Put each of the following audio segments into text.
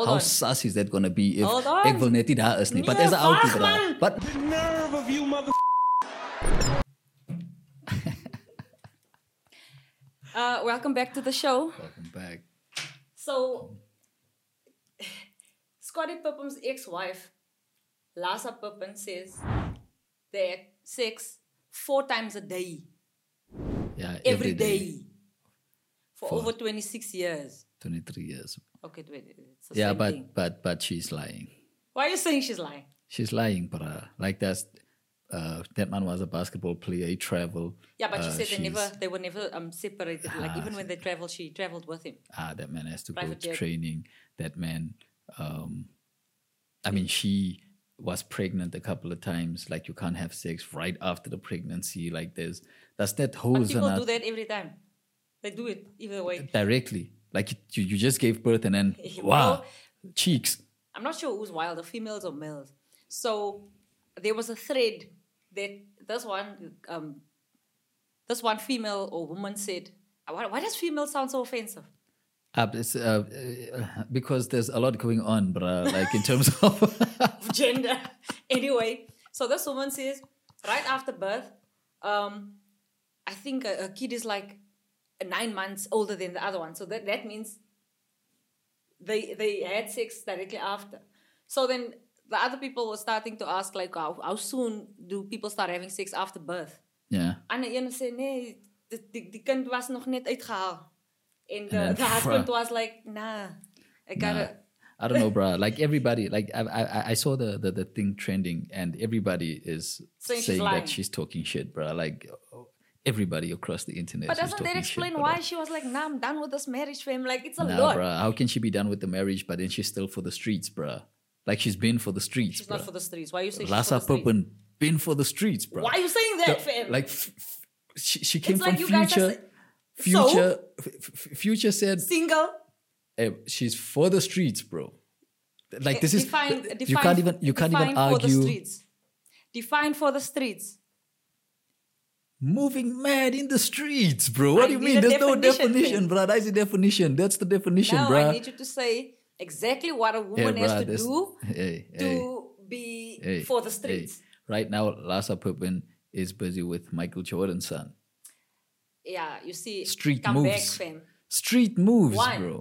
how sus is that gonna be if Hold on. ek wil net nie daar is nie. But Nee, as 'n outie, wag, bra. man. But The nerve of you, mother. Welcome back to the show. welcome back. So, Scottie Pippen's ex-wife, Lassa Pippen, says they had sex 4 times a day. Yeah, Every day. For For- over 26 years. 23 years. Okay, wait. It's the Yeah, same thing. but she's lying. Why are you saying she's lying? She's lying, bra. Like that man was a basketball player. He traveled. Yeah, but she said she's- they were never separated. Like even when they traveled, she traveled with him. that man has to Private go jet. training. That man, I mean, she was pregnant a couple of times. Like you can't have sex right after the pregnancy. Like that's that But hose people and do that every time. They do it either way. directly. Like you just gave birth and then Well, wow, cheeks. I'm not sure who's wilder, females or males. So there was a thread that this one female or woman said, why does female sound so offensive? It's, because there's a lot going on, bruh. Like in terms of Gender. Anyway, so this woman says, right after birth, I think a kid is like 9 months older than the other one. So that means they had sex directly after. So then the other people were starting to ask, like, how soon do people start having sex after birth? yeah. En de ene zei, nee, die kind was nog net uitgehaald. En then, the husband was like, nah, I gotta... I don't know, bruh. Like everybody, like I saw the thing trending, and everybody is Saying she's saying lying. that she's talking shit, bruh. Like everybody across the internet. But is doesn't that talking explain shit, why bruh. she was like, nah, I'm done with this marriage, fam? Like, it's a Nah, lot. bruh. How can she be done with the marriage, but then she's still for the streets, bruh? Like she's been for the streets, She's bruh. not for the streets. Why you say she's Lassa for the streets? Pippen been for the streets, bruh. Why are you saying that, fam? Like she came It's from like you guys Future. are Future, Future said Single? she's for the streets, bro. Like this is Define you can't even define for the argue. streets. Define for the streets. Moving mad in the streets, bro. What I do you need mean? a There's no definition, definition, then. bro. That's the definition. That's the definition, Now bro. I need you to say exactly what a woman has to do to be for the streets. Right now, Lassa Pippen is busy with Michael Jordan's son. Yeah, you see, Street come moves. back, fam. Street moves, One, bro.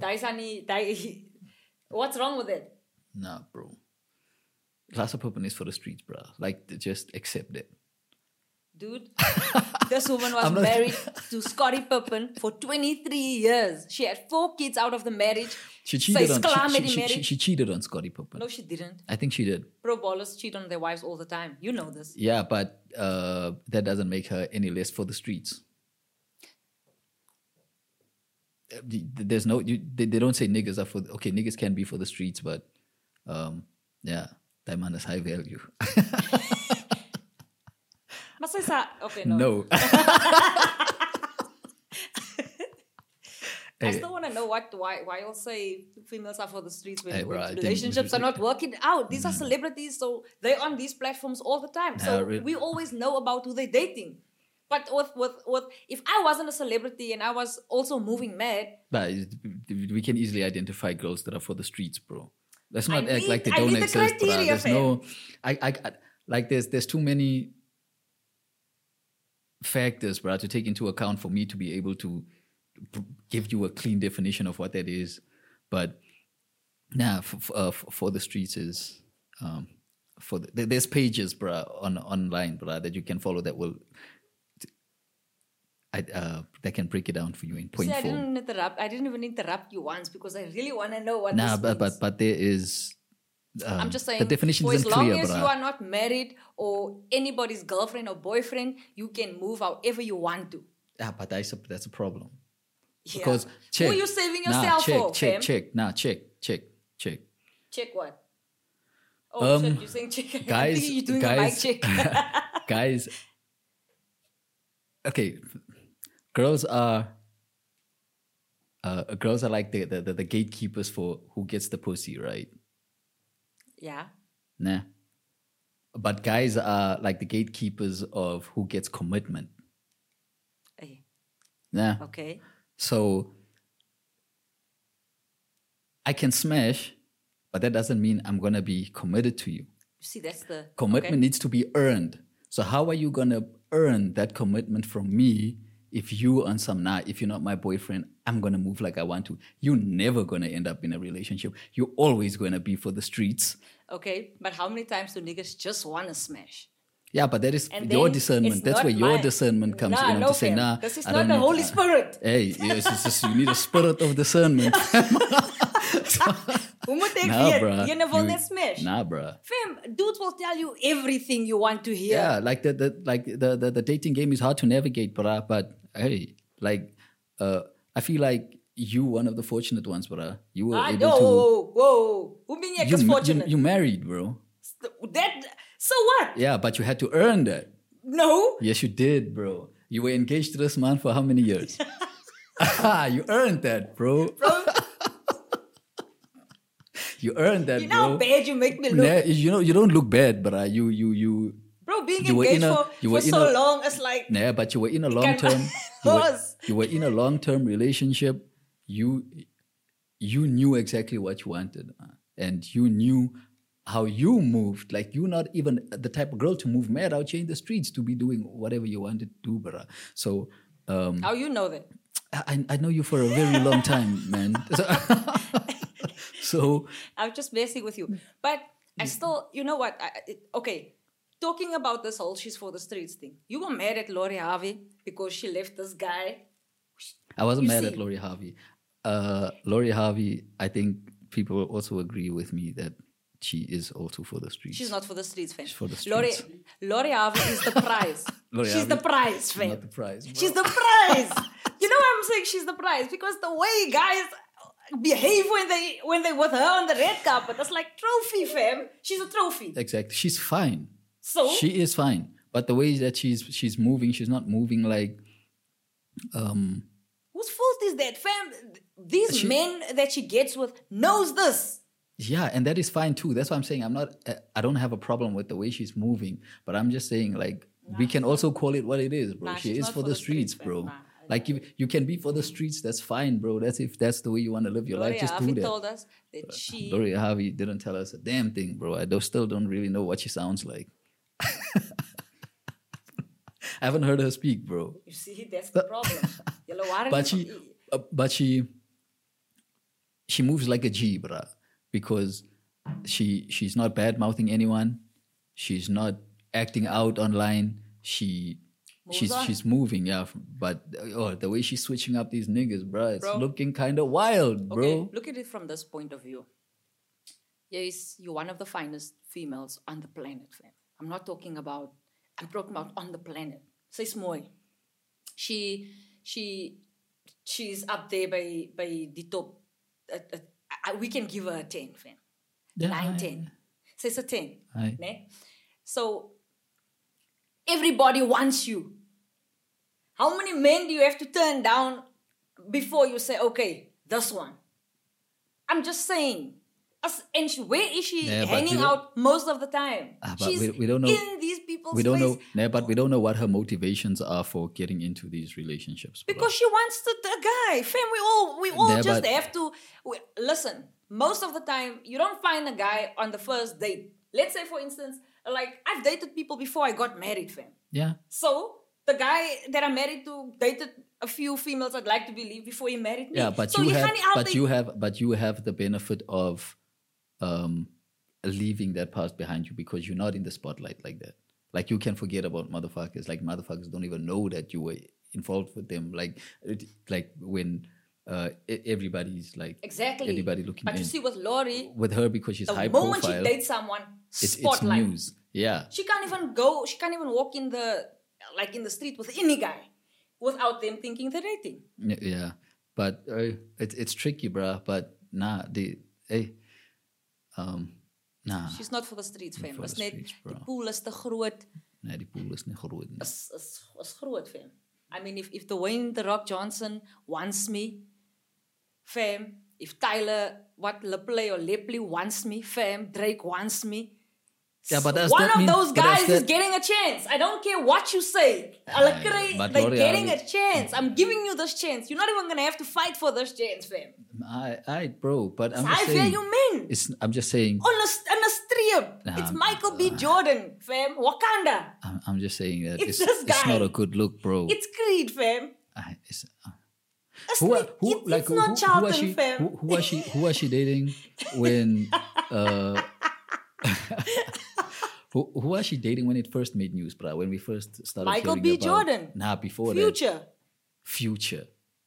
what's wrong with it? Nah, bro. Lassa Pippen is for the streets, bro. Like, just accept it. Dude, this woman was I'm not- married to Scottie Pippen for 23 years. She had 4 kids out of the marriage. She cheated Sy on. klaar met die She marriage. cheated on Scottie Pippen. No, she didn't. I think she did. Pro ballers cheat on their wives all the time. You know this. Yeah, but that doesn't make her any less for the streets. There's no. They don't say niggas are for. Okay, niggas can be for the streets, but yeah, that man is high value. Maar sy sa... Okay, no. No. I still want to know why you'll say females are for the streets when Hey, bro, I think- relationships are not working out. These are celebrities, so they're on these platforms all the time. So we always know about who they're dating. But with if I wasn't a celebrity and I was also moving mad, But we can easily identify girls that are for the streets, bro. Let's not act need- like they I don't need the exist, bro. criteria, There's fam. no, like there's too many factors, bro, to take into account for me to be able to give you a clean definition of what that is. But nah, for the streets is there's pages, bro, online, bro, that you can follow that will. That can break it down for you in point see, form. I didn't even interrupt you once because I really want to know what Nah, this means. but there is. I'm just saying, the definition for isn't as long clear, as bruh. you are not married or anybody's girlfriend or boyfriend, you can move however you want to. But that's a problem. Yeah. Because check. Who are you saving Nah, yourself check, for, check, fam? check. Nah, check. Check what? Oh, shit, you're saying check. I think you're doing a mic check. Guys. Okay, girls are like the gatekeepers for who gets the pussy, right? Yeah. Nah. But guys are like the gatekeepers of who gets commitment. Hey, Nah. okay. So I can smash but that doesn't mean I'm gonna be committed to you. You see, that's the Commitment needs to be earned. So how are you gonna earn that commitment from me if you on some if you're not my boyfriend, I'm gonna move like I want to? You're never gonna end up in a relationship. You're always gonna be for the streets. Okay, but how many times do niggas just want to smash? Yeah, but that is And your then discernment. it's That's not where your my- discernment comes Nah, in. no, To say, fam. This is I not don't the need- Holy Spirit. Hey, yes, it's just, you need a spirit of discernment. Hoe moet ek Nah, weet? bruh. Jy wil You- net smash. Nah, bruh. Fam, dudes will tell you everything you want to hear. Yeah, like the dating game is hard to navigate, bruh. But hey, like I feel like you one of the fortunate ones, bruh. You were able to. Whoa. Hoe ben jy fortunate? You married, bro. So what? Yeah, but you had to earn that. No. Yes, you did, bro. You were engaged to this man for how many years? You earned that, bro. You earned that, You know how bro. bad you make me look. Nah, you don't look bad, bruh. You. Bro, being You were engaged in a- for you were in so a- long, it's like, Nah, but you were in a long term. Was. You were in a long term relationship. You knew exactly what you wanted, and you knew how you moved. Like you're not even the type of girl to move mad out here in the streets to be doing whatever you wanted to do, bruh. So how you know that? I know you for a very long time, man. So I'm just messing with you. But I still, you know what? Okay, talking about this whole she's for the streets thing. You were mad at Lori Harvey because she left this guy. I wasn't You mad see. at Lori Harvey. Lori Harvey, I think people will also agree with me that she is also for the streets. She's not for the streets, fam. She's for the Lori, streets. Lori Harvey is the prize. Lori She's the Harvey prize, fam. Not the prize. Bro. She's the prize. You know why I'm saying she's the prize? Because the way guys behave when they with her on the red carpet, that's like trophy, fam. She's a trophy. Exactly. She's fine. So She is fine. But the way that she's moving, she's not moving like whose fault is that, fam? These men that she gets with knows this. yeah, and that is fine too. That's why I'm saying I don't have a problem with the way she's moving, but I'm just saying like we can also call it what it is, bro. Nah, She she's is not for the streets, fam. bro. Nah, Like you can be for the streets, that's fine, bro. That's if that's the way you want to live your Lori life, just Harvey do that. told us that she Lori Harvey didn't tell us a damn thing, bro. I still don't really know what she sounds like. I haven't heard her speak, bro. You see, that's the problem. Julle waren But she moves like a G, bruh, because she's not bad mouthing anyone. She's not acting out online. She's moving, yeah. But the way she's switching up these niggas, bruh, it's Bro. looking kind of wild, bro. Okay, look at it from this point of view. Yes, you're one of the finest females on the planet, fam. I'm talking about on the planet. Sy's mooi. She's up there by the top. We can give her a 10, fam. Yeah, 9, 10. Sy's a 10. Aye. Ne? So everybody wants you. How many men do you have to turn down before you say, okay, this one? I'm just saying. Where is she Yeah, but hanging we don't- out most of the time? But She's we don't know. in these people's We don't face know. But we don't know what her motivations are for getting into these relationships, bro. because she wants the guy. Fam, we all Yeah, just but- have to listen. Most of the time, you don't find a guy on the first date. Let's say, for instance, like I've dated people before I got married, fam. Yeah. So the guy that I'm married to dated a few females I'd like to believe before he married me. Yeah, but so you gaan have, nie altyd- but you have the benefit of leaving that past behind you because you're not in the spotlight like that. Like you can forget about motherfuckers. Like motherfuckers don't even know that you were involved with them. Like when everybody's like Exactly. everybody looking But in. you see with Lori, With her because she's the high moment profile, she dates someone, it's spotlight. news. Yeah. She can't even walk in the street with any guy without them thinking they're dating. Yeah, but it's tricky, bruh. But nah, nah. She's not for the streets, fam. for Is the net streets, bro. die pool is te groot. Nee, die pool is nie groot nie. Is groot, fam. I mean, if Dwayne The Rock Johnson wants me, fam. If Tyler Lepley wants me, fam. Drake wants me. Yeah, but does One that of mean, those but does guys is that- getting a chance. I don't care what you say. but They're Lori, getting a chance. I'm giving you this chance. You're not even gonna have to fight for this chance, fam. I bro, but I'm I just feel saying. you mean. I'm just saying. On a strip. Nah, It's Michael B. Jordan, fam. Wakanda. I'm just saying that It's it's this it's not guy. a good look, bro. It's Creed, fam. It's, It's who, not- who, it's like, not who Charlton, was she? fam. Who was she dating when? Who was she dating when it first made news, bro? When we first started Michael hearing B. about, Jordan. Nah, before Future. that. Future.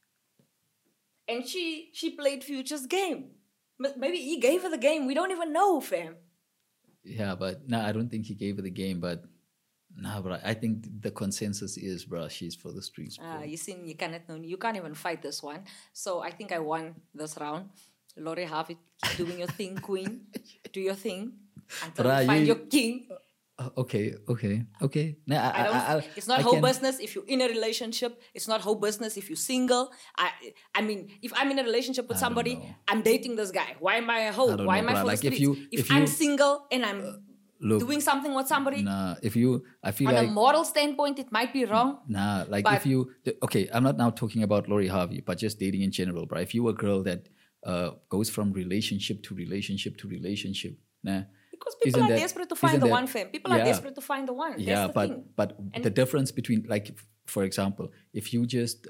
And she played Future's game. Maybe he gave her the game. We don't even know, fam. Yeah, but I don't think he gave her the game. But bro, I think the consensus is, bro, she's for the streets. Bro. You see, you can't even fight this one. So I think I won this round. Lori Harvey, keep doing your thing, queen. Do your thing until Bruh, you find you- your king. Okay. Nah, It's not I whole can- business if you're in a relationship. It's not whole business if you're single. I mean, if I'm in a relationship with I don't somebody, know. I'm dating this guy. Why am I a hoe? I don't Why know, am I bruh. for Like, the if streets? you- If if I'm you- single and I'm Look, doing something with somebody, I feel on like a moral standpoint, it might be wrong. like But- if you okay, I'm not now talking about Lori Harvey, but just dating in general, bro. If you're a girl that goes from relationship to relationship to relationship, Because people isn't are that- desperate to find isn't the that- one, fam. People are yeah. desperate to find the one. That's yeah, the but thing. but And- the difference between, like, for example, if you just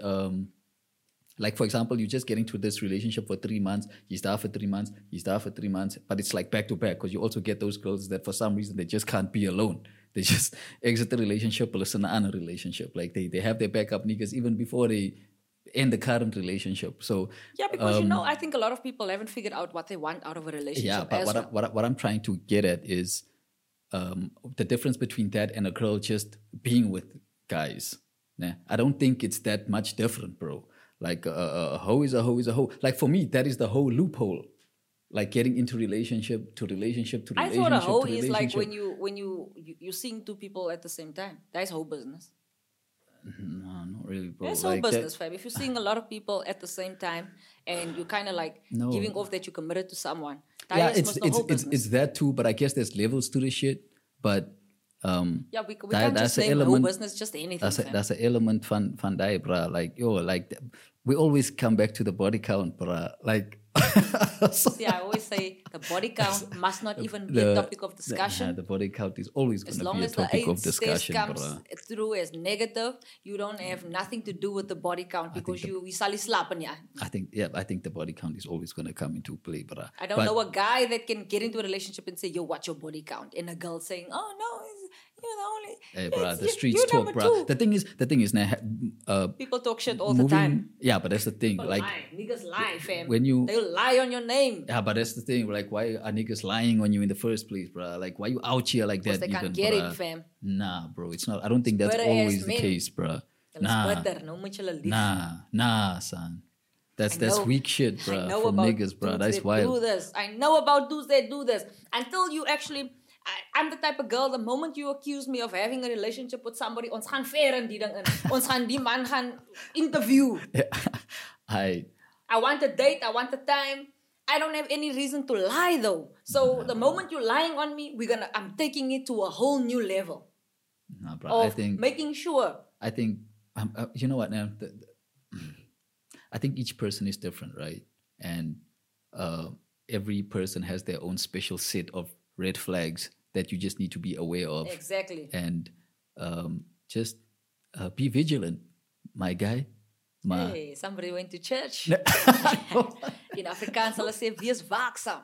like, for example, you're just getting to this relationship for 3 months, you start for 3 months, you start for 3 months, but it's like back to back, because you also get those girls that for some reason they just can't be alone. They just exit the relationship or listen to a relationship. Like they have their backup niggas even before they end the current relationship. So yeah, because I think a lot of people haven't figured out what they want out of a relationship. yeah, but as well. what I'm trying to get at is the difference between that and a girl just being with guys. I don't think it's that much different, bro. Like a hoe is a hoe is a hoe. Like for me, that is the whole loophole. Like getting into relationship to relationship to I relationship. thought a hoe to is like relationship. when you seeing two people at the same time. That's whole business. No, not really, bro. That's like whole business, fam. If you're seeing a lot of people at the same time and you're kind of like No. giving off that you're committed to someone, that yeah, is it's most the whole it's business. it's that too. But I guess there's levels to the shit. But Yeah, we that- can't that's just the name whole element- business just anything. fam. that's an element van die, bruh. Like we always come back to the body count, bruh. Like See, I always say the body count must not even be a topic of discussion. the body count is always As going to long be a as the topic of AIDS test discussion, comes bruh. through as negative, you don't have nothing to do with the body count because you sali slapen ya. I think the body count is always going to come into play, bruh. I don't know a guy that can get into a relationship and say, "Yo, what's your body count?" And a girl saying, "Oh no, you're the only." Hey, bruh, it's- the streets you're talk, number bruh. two." The thing is, People talk shit all the time. Yeah, but that's the thing. People Like lie. Niggas lie, fam. when you- they'll lie on your name yeah, but that's the thing. Like, why are niggas lying on you in the first place, bruh? Like, why you out here like because that? they can't even, get bruh? it, fam. Nah, bro, it's not. I don't think that's Bitter always ass the men. case, bruh. Hulle is Nah, bitter. Nou moet julle lief. nah, son. That's I know- weak shit, I bruh. know From about niggas, bruh. dudes That's that wild. do this. I know about dudes that do this. Until you actually, I'm the type of girl, the moment you accuse me of having a relationship with somebody, ons gaan ver in die ding in. Ons gaan die man gaan interview. I want a date, I want a time. I don't have any reason to lie though. So the moment you're lying on me, I'm taking it to a whole new level Nah, bro. of making sure. I think, you know what? Now, I think each person is different, right? And every person has their own special set of red flags that you just need to be aware of. Exactly. And just be vigilant, my guy. Hey, somebody went to church. In Afrikaans, hulle sê, wees waaksaam.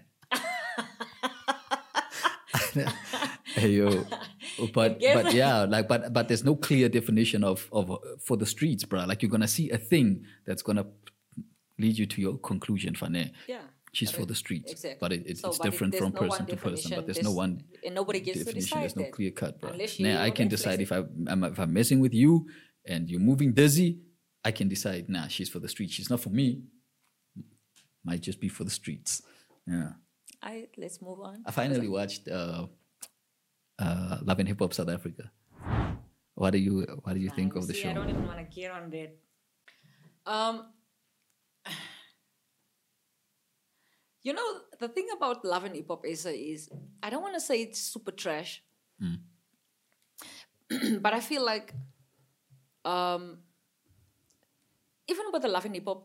Hey, yo. But yeah, like but there's no clear definition of for the streets, bro. Like you're gonna see a thing that's gonna lead you to your conclusion, Fane. Yeah. She's for the streets. Exactly. But it's So, but different there's from no person one to person. But definition. there's no one And nobody gets to definition. decide There's no that. clear cut, bro. Unless you Nah, I can red decide flags if I'm messing with you and you're moving dizzy, I can decide, nah, she's for the streets. She's not for me. Might just be for the streets. Yeah. Let's move on. I finally watched Love and Hip Hop South Africa. What do you think of the See, show? I don't even want to get on that. You know, the thing about Love and Hip Hop is, I don't want to say it's super trash, but I feel like even with the Love and Hip Hop,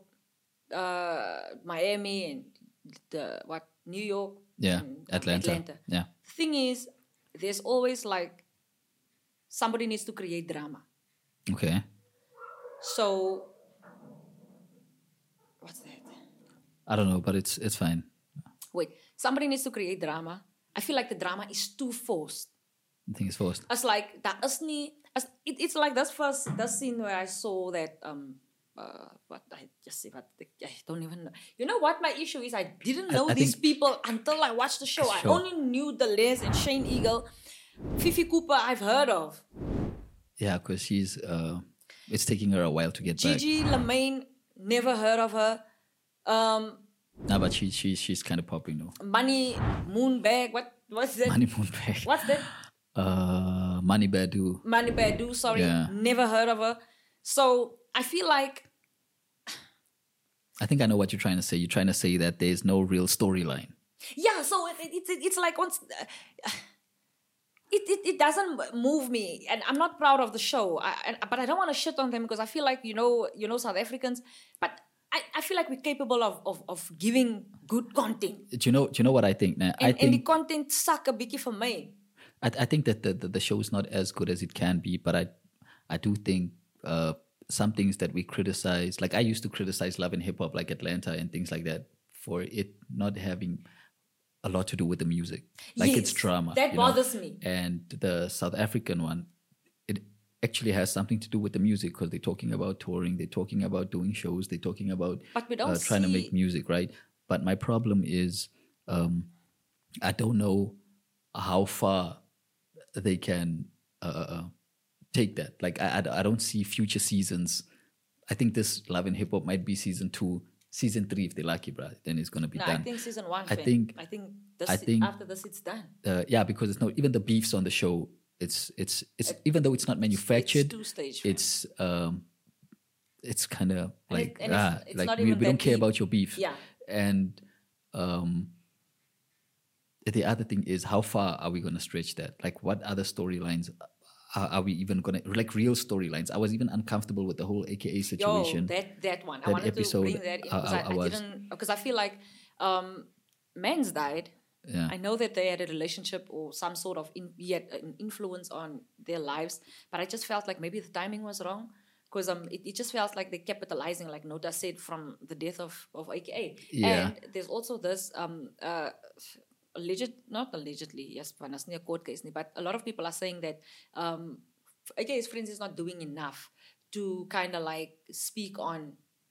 Miami and New York, Yeah, and, Atlanta. Yeah. The thing is, there's always like somebody needs to create drama. Okay. So what's that? I don't know, but it's fine. Wait, somebody needs to create drama. I feel like the drama is too forced. I think it's forced. As like that is nie, as it's like that scene where I saw that what I just say, but I don't even know. You know what my issue is? I didn't know I these think- people until I watched the show. Sure. I only knew the Les and Shane Eagle. Fifi Cooper I've heard of. Yeah, because she's it's taking her a while to get back. Gigi Lamaine, never heard of her. No, but she's kind of popping though. Money Moonbag, what's that? Money Moonbag. What's that? Money Badu. Mani Badu, sorry, Yeah. never heard of her. So I feel like I think I know what you're trying to say. You're trying to say that there's no real storyline. yeah. So it's like once it doesn't move me, and I'm not proud of the show. But I don't want to shit on them because I feel like you know South Africans, but I feel like we're capable of giving good content, Do you know what I think? Now, and the think content suck a biggie for me. I think that the show is not as good as it can be, but I do think some things that we criticize, like I used to criticize Love and Hip Hop, like Atlanta and things like that, for it not having a lot to do with the music, like it's Yes, drama. that you know? bothers me. And the South African one, it actually has something to do with the music because they're talking about touring, they're talking about doing shows, they're talking about But we don't trying to see- make music, right? But my problem is I don't know how far they can take that. Like I don't see future seasons. I think this Love and Hip Hop might be season 2, season 3 if they're lucky, bro. Then it's gonna be No, done. I think season 1. I think- after this it's done. Yeah, because it's not even the beefs on the show. It's even though it's not manufactured, It's 2-stage. it's kind of like and it's like not we even don't that care deep. about your beef. Yeah. And the other thing is how far are we going to stretch that? Like what other storylines are we even going to, like real storylines? I was even uncomfortable with the whole AKA situation. That one. I That wanted episode, to bring that in because I I was- didn't, because I feel like Mans died. Yeah. I know that they had a relationship or some sort of he had an influence on their lives, but I just felt like maybe the timing was wrong because it just felt like they capitalizing, like Nota said, from the death of AKA. Yeah. And there's also this not allegedly, yes, but it's not a court case, but a lot of people are saying that AKA's Friends is not doing enough to kind of like speak on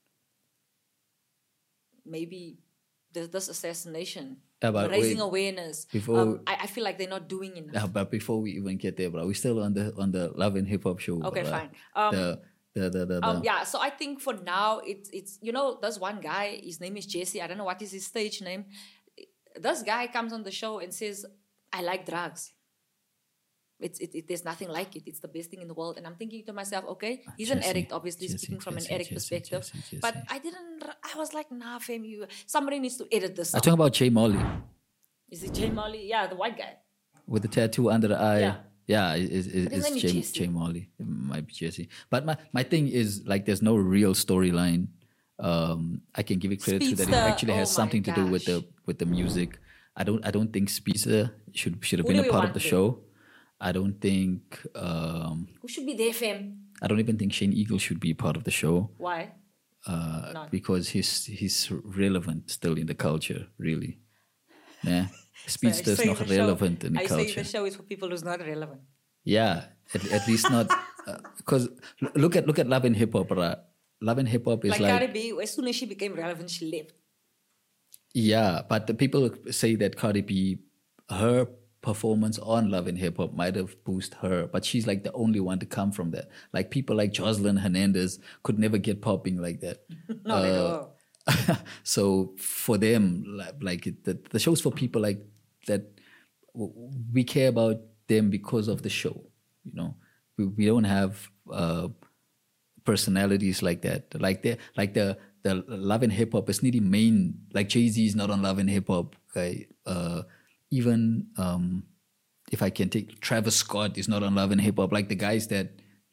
maybe this assassination, Yeah, but raising wait, awareness. before- I feel like they're not doing enough. Yeah, but before we even get there, bro, we're still on the Love and Hip Hop show. Okay, bro. fine. The Yeah, so I think for now it's there's one guy, his name is Jesse. I don't know what is his stage name. This guy comes on the show and says, "I like drugs. There's nothing like it. It's the best thing in the world." And I'm thinking to myself, okay, he's an Jesse, addict, obviously Jesse, speaking from Jesse, an addict Jesse, perspective. Jesse. But I was like, nah, fam, somebody needs to edit this. I'm out. talking about Jay Molly Is it Jay Molly? Yeah, the white guy. with the tattoo under the eye. Yeah. Yeah, his name is it's Jesse. Jay Molly. It might be Jesse. But my thing is like there's no real storyline. I can give it credit to that. It Speedster, actually has oh my something to do with gosh. the music. I don't think Speedster should have Who been do a we part of want the then? show. I don't think Who should be there, fam? I don't even think Shane Eagle should be part of the show. Why? Not. Because he's relevant still in the culture, really. Yeah. Speedster is not relevant in the I culture. say the show is for people who's not relevant. Yeah, at least not because look at Love and Hip Hop. Love and Hip Hop is Like like Cardi B, as soon as she became relevant, she left. yeah, but the people say that Cardi B, her performance on Love and Hip Hop might have boosted her, but she's like the only one to come from that. Like people like Jocelyn Hernandez could never get popping like that. Not at all. So for them, the show's for people like that. We care about them because of the show. You know, we don't have personalities like that. Like the the Love and Hip Hop is not the main, like Jay-Z is not on Love and Hip Hop. Okay? Even if I can take Travis Scott is not on Love and Hip Hop. Like the guys that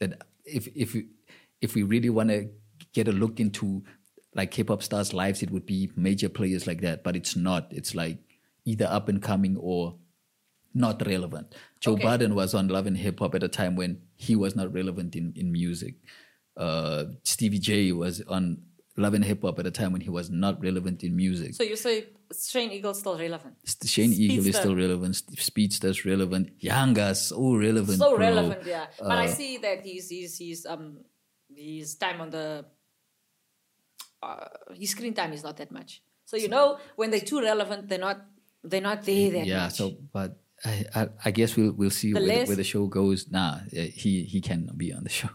if we really want to get a look into like hip hop stars' lives, it would be major players like that. But it's not. It's like either up and coming or not relevant. Joe Budden was on Love and Hip Hop at a time when he was not relevant in music. Stevie J was on Love and Hip Hop at a time when he was not relevant in music. So you say Shane Eagle's still relevant? Shane Eagle is still relevant. Speedster's relevant. Yanga, so relevant. So relevant, yeah. But I see that his time on the his screen time is not that much. So when they're too relevant, they're not there that much. Yeah. So, but I guess we'll see where the show goes. Nah, he can be on the show.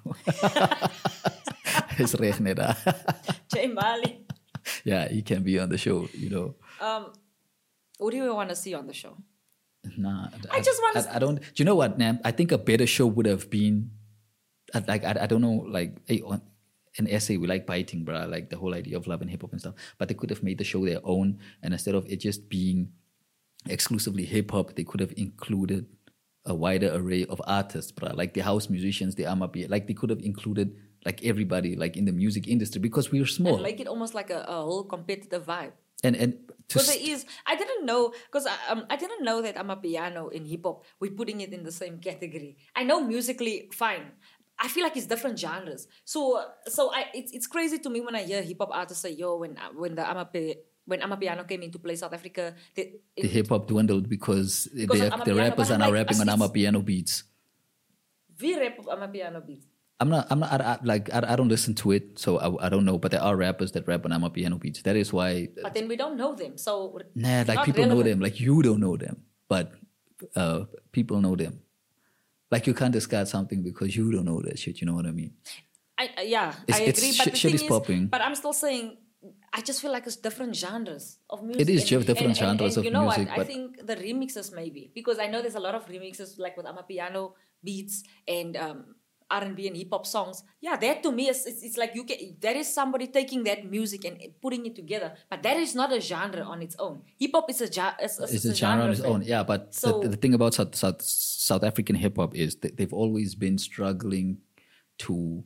It's Regnera. Jay Mali. Yeah, he can be on the show. What do you want to see on the show? Nah, I just want to. I don't. Do you know what, Nam? I think a better show would have been, I don't know, like on an essay we like biting, bruh, like the whole idea of love and hip hop and stuff. But they could have made the show their own, and instead of it just being exclusively hip hop, they could have included a wider array of artists, bruh, like the house musicians, the Amapi, like they could have included like everybody, like in the music industry, because we're small. And make it almost like a whole competitive vibe. And because there is, I didn't know that Amapiano in hip hop, we're putting it in the same category. I know musically fine. I feel like it's different genres. So it's crazy to me when I hear hip hop artists say, "Yo, when Amapiano came into play, South Africa, the hip hop dwindled because the rappers are now rapping on Amapiano beats." We rap Amapiano beats. I don't listen to it, so I don't know. But there are rappers that rap on Amapiano beats. That is why. But then we don't know them, so like people know them. Like you don't know them, but people know them. Like you can't discard something because you don't know that shit. You know what I mean? I agree. But the shit thing is popping. But I'm still saying, I just feel like it's different genres of music. It is different genres of music. You know what? I think the remixes maybe, because I know there's a lot of remixes like with Amapiano beats and R&B and hip hop songs. Yeah, that to me it's like there is somebody taking that music and putting it together, but that is not a genre on its own. Hip hop is a genre on its own. Yeah, but the thing about South African hip hop is that they've always been struggling to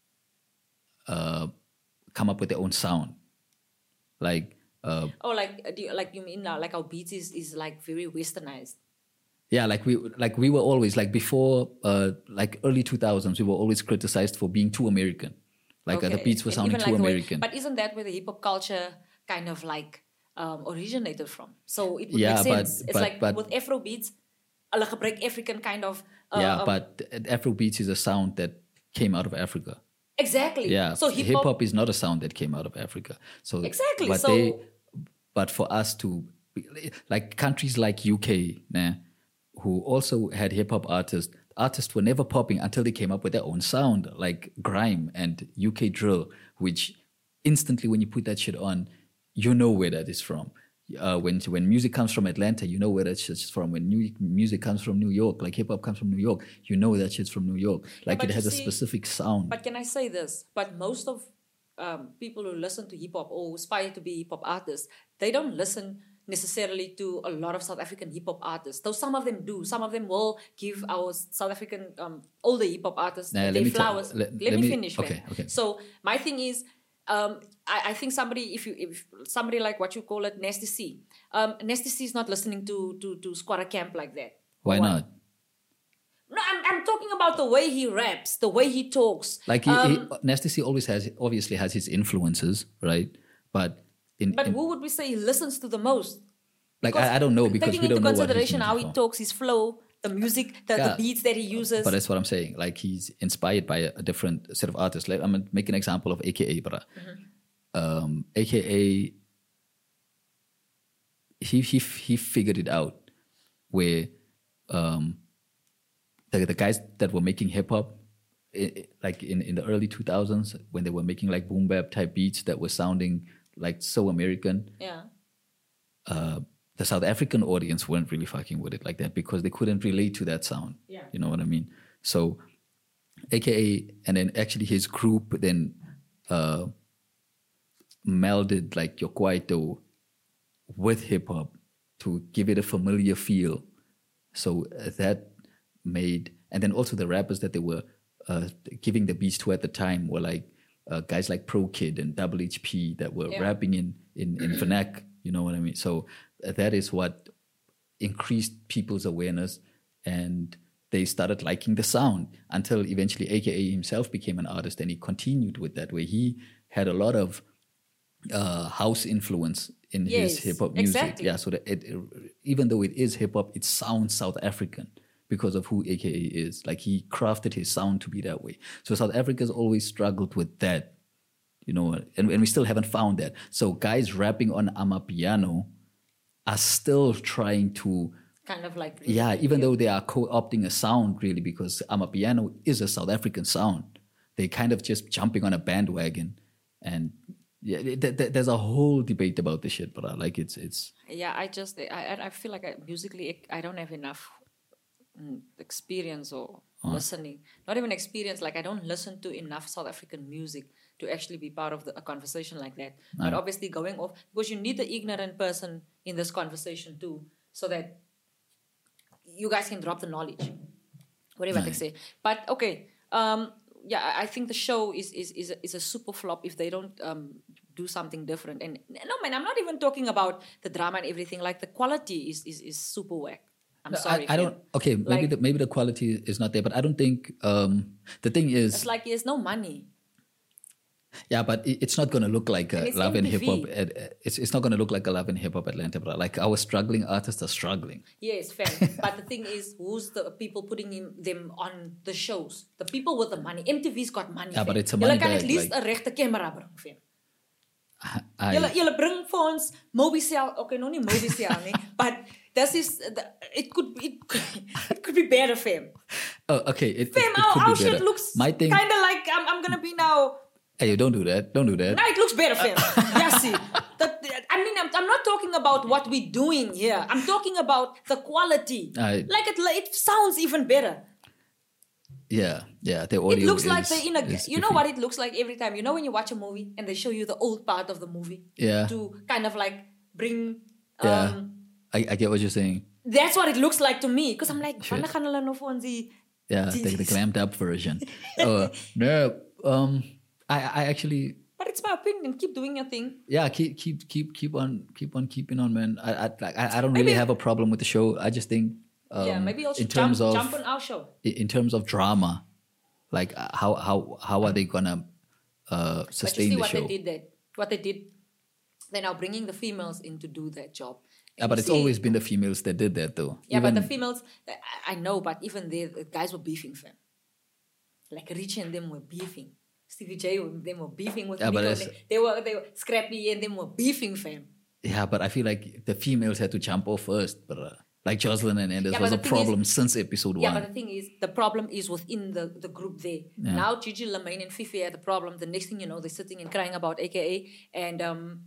come up with their own sound. Like you mean now, like our beats is like very westernized. Yeah, like we were always like before like early 2000s, we were always criticized for being too American. Like the beats were sounding too American. But isn't that where the hip hop culture kind of like originated from? So it would make sense. But with Afro beats, like a break African kind of. But Afro beats is a sound that came out of Africa. Exactly. Yeah. So hip hop is not a sound that came out of Africa. So exactly. But for us to like countries like UK, who also had hip hop artists were never popping until they came up with their own sound, like grime and UK drill, which instantly when you put that shit on, you know where that is from. When music comes from Atlanta, you know where that shit's from. When music comes from New York, like hip hop comes from New York, you know that shit's from New York. Like it has a specific sound. But can I say this? But most of people who listen to hip hop or who aspire to be hip hop artists, they don't listen necessarily to a lot of South African hip hop artists. Though some of them do. Some of them will give our South African older hip hop artists their flowers. Let me finish. Okay. So my thing is, I think if somebody like what you call it, Nasty C. Nasty C is not listening to Squatter Camp like that. Why not? No, I'm talking about the way he raps, the way he talks. Like Nasty C obviously has his influences, right? But who would we say he listens to the most? Like I don't know, because we don't know what he's consideration how he talks, his flow, the music, the beats that he uses. But that's what I'm saying. Like he's inspired by a different set of artists. Like I'm gonna make an example of AKA, but AKA he figured it out where the guys that were making hip hop like in the early 2000s, when they were making like boom bap type beats that were sounding like so American. Yeah. The South African audience weren't really fucking with it like that because they couldn't relate to that sound. Yeah. You know what I mean? So AKA, and then actually his group then melded like your kwaito with hip hop to give it a familiar feel. So that made, and then also the rappers that they were giving the beats to at the time were like guys like Pro Kid and Double HP that were rapping in vernac. You know what I mean? So that is what increased people's awareness, and they started liking the sound until eventually AKA himself became an artist, and he continued with that, where he had a lot of house influence in his hip hop music. Exactly. Yeah, so that even though it is hip hop, it sounds South African because of who AKA is. Like he crafted his sound to be that way. So South Africa's always struggled with that, you know, and we still haven't found that. So guys rapping on Amapiano are still trying to kind of like even though they are co-opting a sound really, because Amapiano is a South African sound. They kind of just jumping on a bandwagon, and there's a whole debate about this shit, but like it's I feel like musically I don't have enough experience or listening. Not even experience, like I don't listen to enough South African music to actually be part of a conversation like that. But obviously going off, because you need the ignorant person in this conversation too, so that you guys can drop the knowledge, whatever they say. But okay, I think the show is a super flop if they don't do something different. And no, man, I'm not even talking about the drama and everything. Like the quality is super whack. I'm sorry. I don't. Okay, maybe the quality is not there, but I don't think the thing is. It's like there's no money. Yeah, but it's not going to look like a Love and MTV. Hip Hop. It's not going to look like a Love and Hip Hop Atlanta, bro. Like our struggling artists are struggling. Yes, fair. But the thing is, who's the people putting them on the shows? The people with the money. MTV's got money. Yeah, fam. but it's a money Julle kan bag, at least like- een regte camera bring, fam. I- Julle bring vir ons Mobicel. Okay, no nie Mobicel nie, but it could be better, fam. Oh, okay. It Fam, could our be better. shit looks My thing. kind of like I'm gonna be now. Hey, don't do that. Don't do that. No, it looks better, fam. Yeah, see. I'm not talking about what we're doing here. I'm talking about the quality. Like it sounds even better. Yeah. The audio. It looks is, like they're in a. is You know iffy. what it looks like every time. You know when you watch a movie and they show you the old part of the movie. Yeah. To kind of like bring. Yeah. I get what you're saying. That's what it looks like to me. Because I'm like, Shit. wanneer gaan hulle nou vir ons die- Yeah, the glammed up version. No. I actually. But it's my opinion. Keep doing your thing. Yeah, keep on keeping on, man. I don't really have a problem with the show. I just think Maybe also in terms jump of on our show. in terms of drama, like how are they gonna But you sustain see the what show? they did. They're now bringing the females in to do that job. Yeah, And but you it's see- always been the females that did that, though. Yeah, but Even- the females, I know, but even the guys were beefing, fam. Like Richie and them were beefing. Stevie J and them were beefing with Yeah, but Nico. that's- They were Scrappy and them were beefing, fam. Yeah, but I feel like the females had to jump off first. But like Jocelyn and Anders Yeah, was but a the thing is- problem since episode Yeah, one. but the thing is, the problem is within the group there. Now Gigi Lamaine and Fifi had the problem. The next thing you know, they're sitting and crying about AKA. And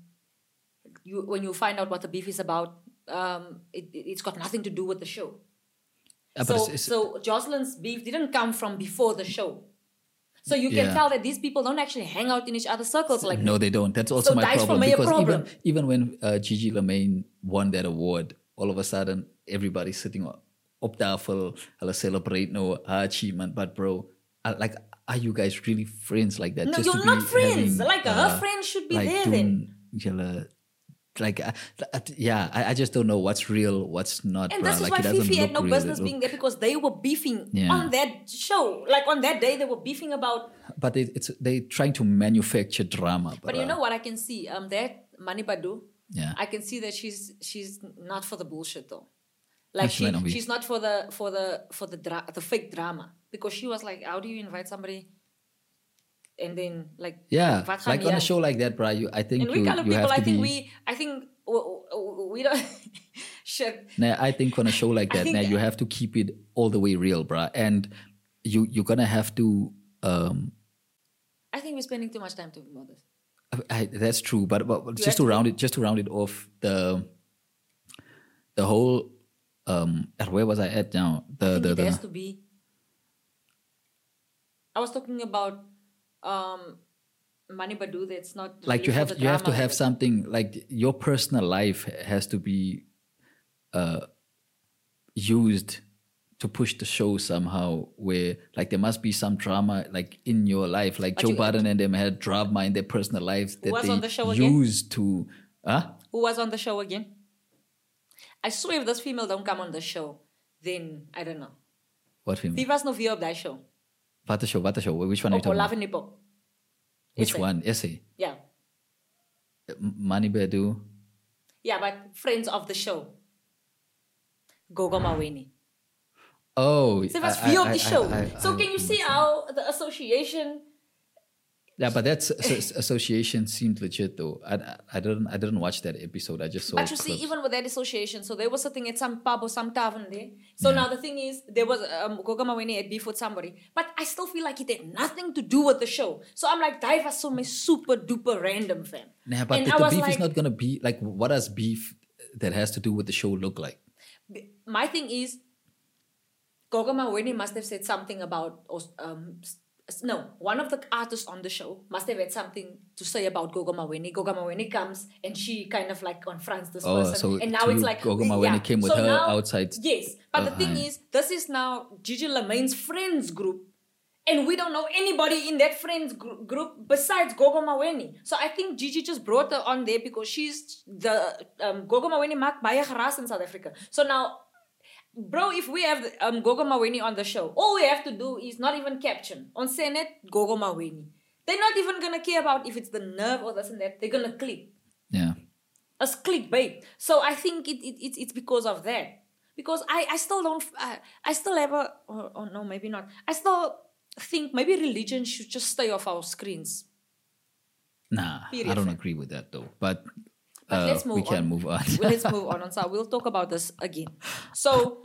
when you find out what the beef is about, it's got nothing to do with the show. Yeah, but So Jocelyn's beef didn't come from before the show. So you can Yeah. tell that these people don't actually hang out in each other's circles like no, that. they don't. That's also So my that's problem for me a because problem. even when Gigi Lamaine won that award, all of a sudden everybody's sitting up there for celebrate no her achievement. But bro, are you guys really friends like that? No, Just you're to not be friends. having, Like her friends should be like there then. I just don't know what's real, what's not. And bruh. this is Like, why it doesn't Fifi had look no real. business It being look- there because they were beefing Yeah. on that show. Like on that day, they were beefing about. But they trying to manufacture drama. But you know what I can see? That Mani Badu, Yeah. I can see that she's not for the bullshit though. Like she might not be. she's not for the fake drama, because she was like, how do you invite somebody and then like Yeah, wat gaan like on a jy- show like that, bro. I think and we you kind of have people, to I think we don't shit. Nah, I think on a show like I that, think- now you have to keep it all the way real, bruh. And you're gonna have to. I think we're spending too much time talking about this. That's true, but have just to to- round it off, the whole. Where was I at now? I think it has to be. I was talking about Money Badu, that's not like really you for have the you have to drama have of it. something like your personal life has to be used to push the show somehow, where like there must be some drama like in your life, like But Joe you- Biden and them had drama in their personal lives that was they on the show again? used to Who was on the show again? I swear if this female don't come on the show, then I don't know. what film? Wie was nog weer op dat show? What show? Which one are you Op talking Love about? and Nipple. Which Essay. one? Essay. Yeah. Money Badu. Yeah, but friends of the show. Gogo Maweni. Oh, Ze was wie op die show. So I- can you see how the association... Yeah, but that association seemed legit though. I didn't watch that episode. I just saw. But you see, clips. even with that association, so they were sitting at some pub or some tavern there. So now the thing is, there was Gogo Maweni had beef with somebody, but I still feel like it had nothing to do with the show. So I'm like, that was so my super duper random fam. Nah, but And the I was beef like- is not gonna be like, what does beef that has to do with the show look like? My thing is, Gogo Maweni must have said something about, one of the artists on the show must have had something to say about Gogo Maweni. Gogo Maweni comes and she kind of like confronts this Oh, person. so and now to it's you, like, Gogo Maweni came with So her now- outside. Yes, but the thing uh-huh. is, this is now Gigi Lamaine's friends group. And we don't know anybody in that friends group besides Gogo Maweni. So I think Gigi just brought her on there because she's the Gogo Maweni maakt baie geraas in South Africa. So now, bro, if we have Gogo Maweni on the show, all we have to do is not even caption. On Senet, Gogo Maweni. They're not even going to care about if it's the nerve or this and that. They're going to click. Yeah. As clickbait. So I think it's because of that. Because I still don't, I still have a, oh no, maybe not. I still think maybe religion should just stay off our screens. Nah, Period. I don't agree with that though. But, Let's move we can on. move on. Well, let's move on. So we'll talk about this again. So,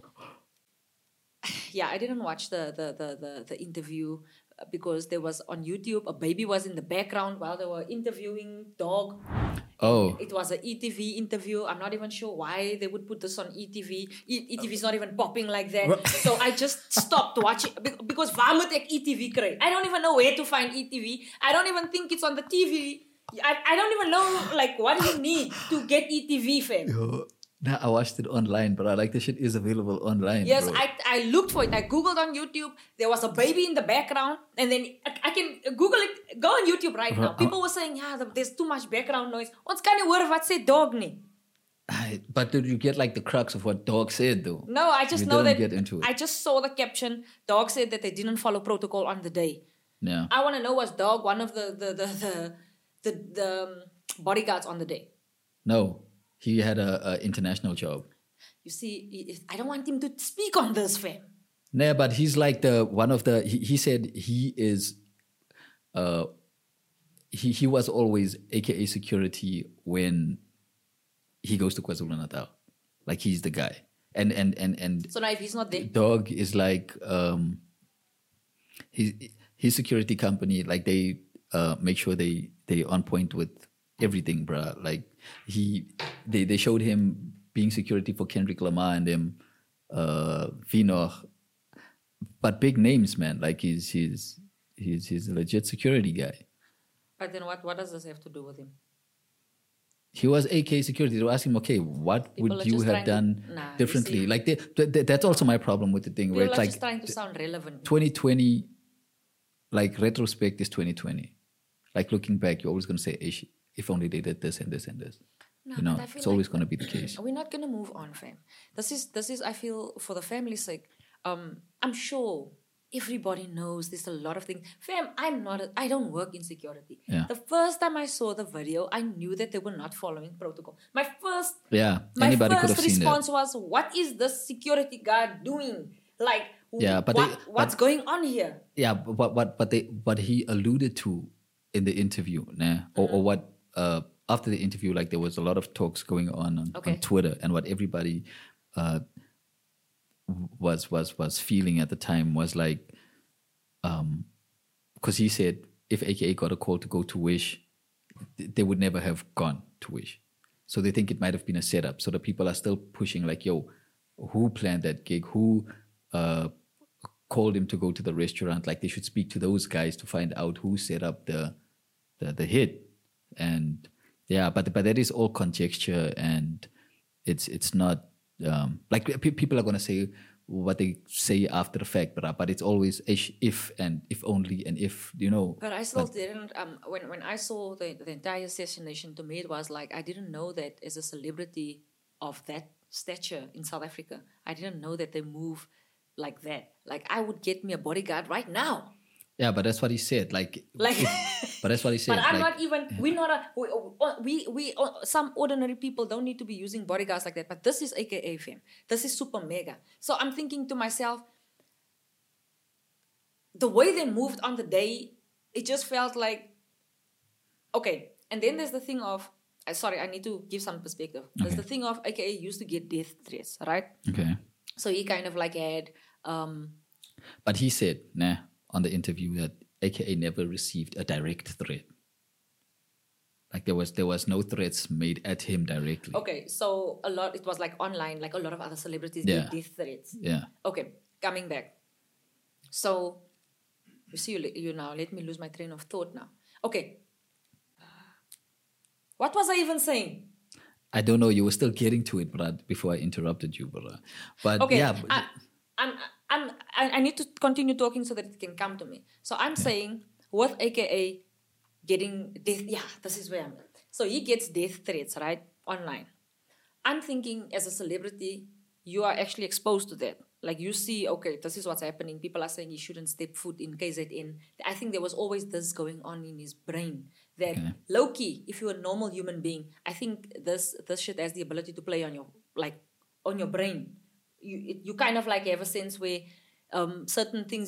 yeah, I didn't watch the interview because there was on YouTube, a baby was in the background while they were interviewing Dog. Oh, It was an ETV interview. I'm not even sure why they would put this on ETV. ETV is not even popping like that. So I just stopped watching because waar moet ek ETV kry? I don't even know where to find ETV. I don't even think it's on the TV. I don't even know like what do you need to get ETV, fam. nah, I watched it online, but I like the shit is available online. Yes, bro. I looked for it. I Googled on YouTube. There was a baby in the background. And then I can Google it. Go on YouTube right now. People were saying, yeah, there's too much background noise. Ons kan nie hoor wat sê Dog nie. But did you get like the crux of what Dog said though? No, I just You know didn't that get into it. I just saw the caption. Dog said that they didn't follow protocol on the day. Yeah. I want to know, was Dog one of the bodyguards on the day? No, he had a international job. You see, I don't want him to speak on this, fam. Nah, but he's like the one of the. He said he is. He was always AKA security when he goes to KwaZulu Natal, like he's the guy. And So now if he's not there, Dog is like his security company, like they make sure they on point with everything, bruh. Like they showed him being security for Kendrick Lamar and them, Vino, but big names, man. Like he's a legit security guy. but then what does this have to do with him? He was AK security. They were asking him, okay, what People would are you just have trying to- done Nah, you differently? see. Like that's also my problem with the thing, where People it's are like just trying to sound relevant. 2020, like retrospect is 2020. Like looking back, you're always going to say, "Ish, if only they did this and this and this." No, You know, but I feel it's always like going to be the case. we're not gonna move on, fam. This is I feel for the family's sake. I'm sure everybody knows there's a lot of things. Fam, I don't work in security. Yeah. The first time I saw the video, I knew that they were not following protocol. My Yeah, anybody could have first seen that. response was, what is this security guard doing? Like, Yeah, but what's going on here? Yeah, but he alluded to in the interview, nah, or what after the interview, like there was a lot of talks going on Okay. Twitter, and what everybody was feeling at the time was like, because he said if AKA got a call to go to Wish, they would never have gone to Wish, so they think it might have been a setup. So the people are still pushing like, yo, who planned that gig? Who called him to go to the restaurant? Like they should speak to those guys to find out who set up the the hit, and yeah, but that is all conjecture, and it's not like people are gonna say what they say after the fact, but it's always if and if only and if But I still didn't. When I saw the entire assassination, to me it was like I didn't know that as a celebrity of that stature in South Africa, I didn't know that they move like that. Like I would get me a bodyguard right now. Yeah, but that's what he said. Like, Like, but that's what he said. but I'm like, not even. We're not a. We some ordinary people don't need to be using bodyguards like that. But this is AKA fam. This is super mega. So I'm thinking to myself, the way they moved on the day, it just felt like, okay. And then there's the thing of, sorry, I need to give some perspective. There's the thing of AKA used to get death threats, right? Okay. So he kind of like had. But he said, on the interview that AKA never received a direct threat. Like there was no threats made at him directly. Okay, so it was like online, like a lot of other celebrities did death threats. Yeah. Okay, coming back. So, you see, you now, let me lose my train of thought now. Okay. What was I even saying? I don't know. You were still getting to it, Brad, before I interrupted you, brother. But okay, yeah. I need to continue talking so that it can come to me. So I'm saying, with AKA getting death, this is where I'm at. So he gets death threats, right? Online. I'm thinking as a celebrity, you are actually exposed to that. Like you see, okay, this is what's happening. People are saying he shouldn't step foot in KZN. I think there was always this going on in his brain. That low-key, if you're a normal human being, I think this shit has the ability to play on your brain. You kind of like have a sense where certain things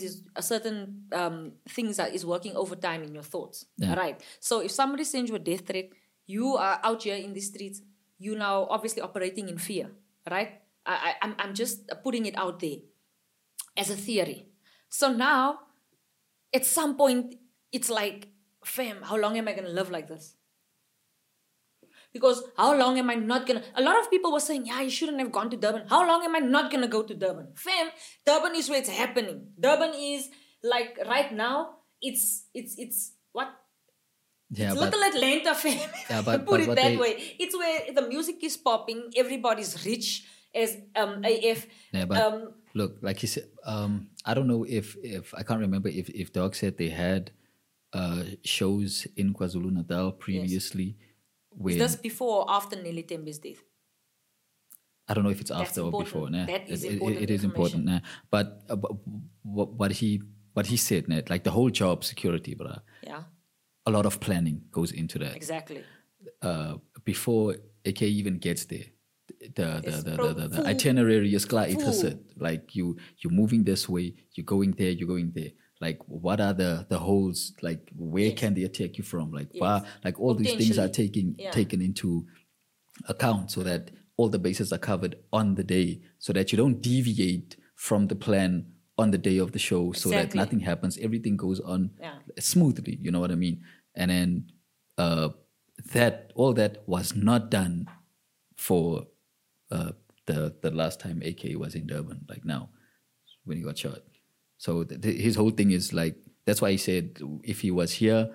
is working overtime in your thoughts, right? So if somebody sends you a death threat, you are out here in the streets. You now obviously operating in fear, right? I'm just putting it out there as a theory. So now, at some point, it's like, fam, how long am I going to live like this? Because how long am I not going to... A lot of people were saying, you shouldn't have gone to Durban. How long am I not going to go to Durban? Fam, Durban is where it's happening. Durban is like right now, it's what? Yeah, it's little Atlanta, fam. Yeah, Put it that way. It's where the music is popping. Everybody's rich as AF. Yeah, but look, like he said, I don't know if I can't remember if Dog said they had shows in KwaZulu-Natal previously. Is this before or after Nelly Tembe's death? I don't know if it's after or before. Nah. That is important. It is important. Nah. But what he said, nah, like the whole job security, brah. Yeah. A lot of planning goes into that. Exactly. Before AK even gets there, the itinerary is clear. Like you're moving this way, you're going there. Like what are the holes? Like where can they attack you from? Like like all these things are taken into account so that all the bases are covered on the day, so that you don't deviate from the plan on the day of the show, so that nothing happens. Everything goes on smoothly. You know what I mean? And then all that was not done for the last time AK was in Durban, like now when he got shot. So his whole thing is like, that's why he said if he was here,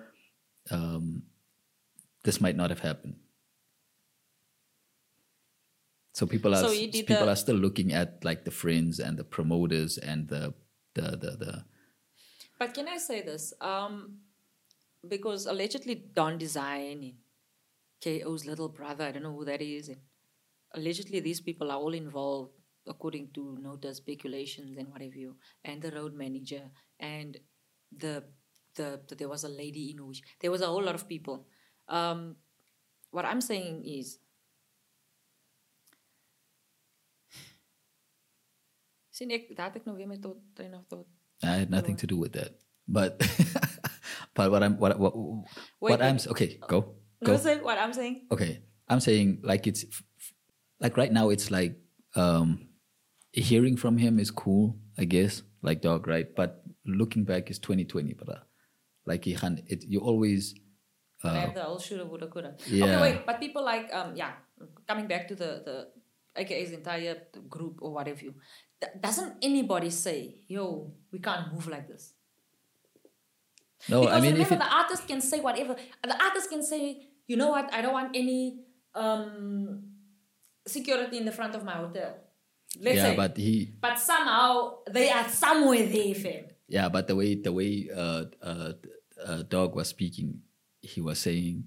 this might not have happened. So people are still looking at like the friends and the promoters and the. But can I say this? Because allegedly Don Design, KO's little brother, I don't know who that is, and allegedly these people are all involved, according to Nota's speculations and what have you, and the road manager, and there was a lady in which there was a whole lot of people. What I'm saying is, I had nothing to do with that, but what I'm okay, go. What I'm saying. Okay, I'm saying like it's like right now it's like hearing from him is cool, I guess, like Dog, right? But looking back is 2020, but like you always have the whole shoulda, woulda, coulda. Yeah. Okay, wait, but people like coming back to the AKA's entire group or whatever you. Doesn't anybody say, yo, we can't move like this? No, Because I mean, remember, the artist can say whatever. The artist can say, you know what, I don't want any security in the front of my hotel. Let's say. but somehow they are somewhere there, fam. Yeah, but the way Dog was speaking, he was saying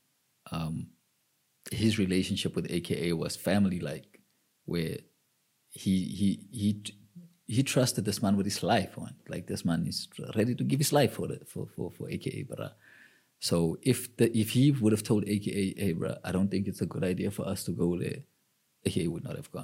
his relationship with AKA was family-like, where he trusted this man with his life. Like, this man is ready to give his life for AKA, bruh. So if he would have told AKA, hey, bruh, I don't think it's a good idea for us to go there, AKA would not have gone.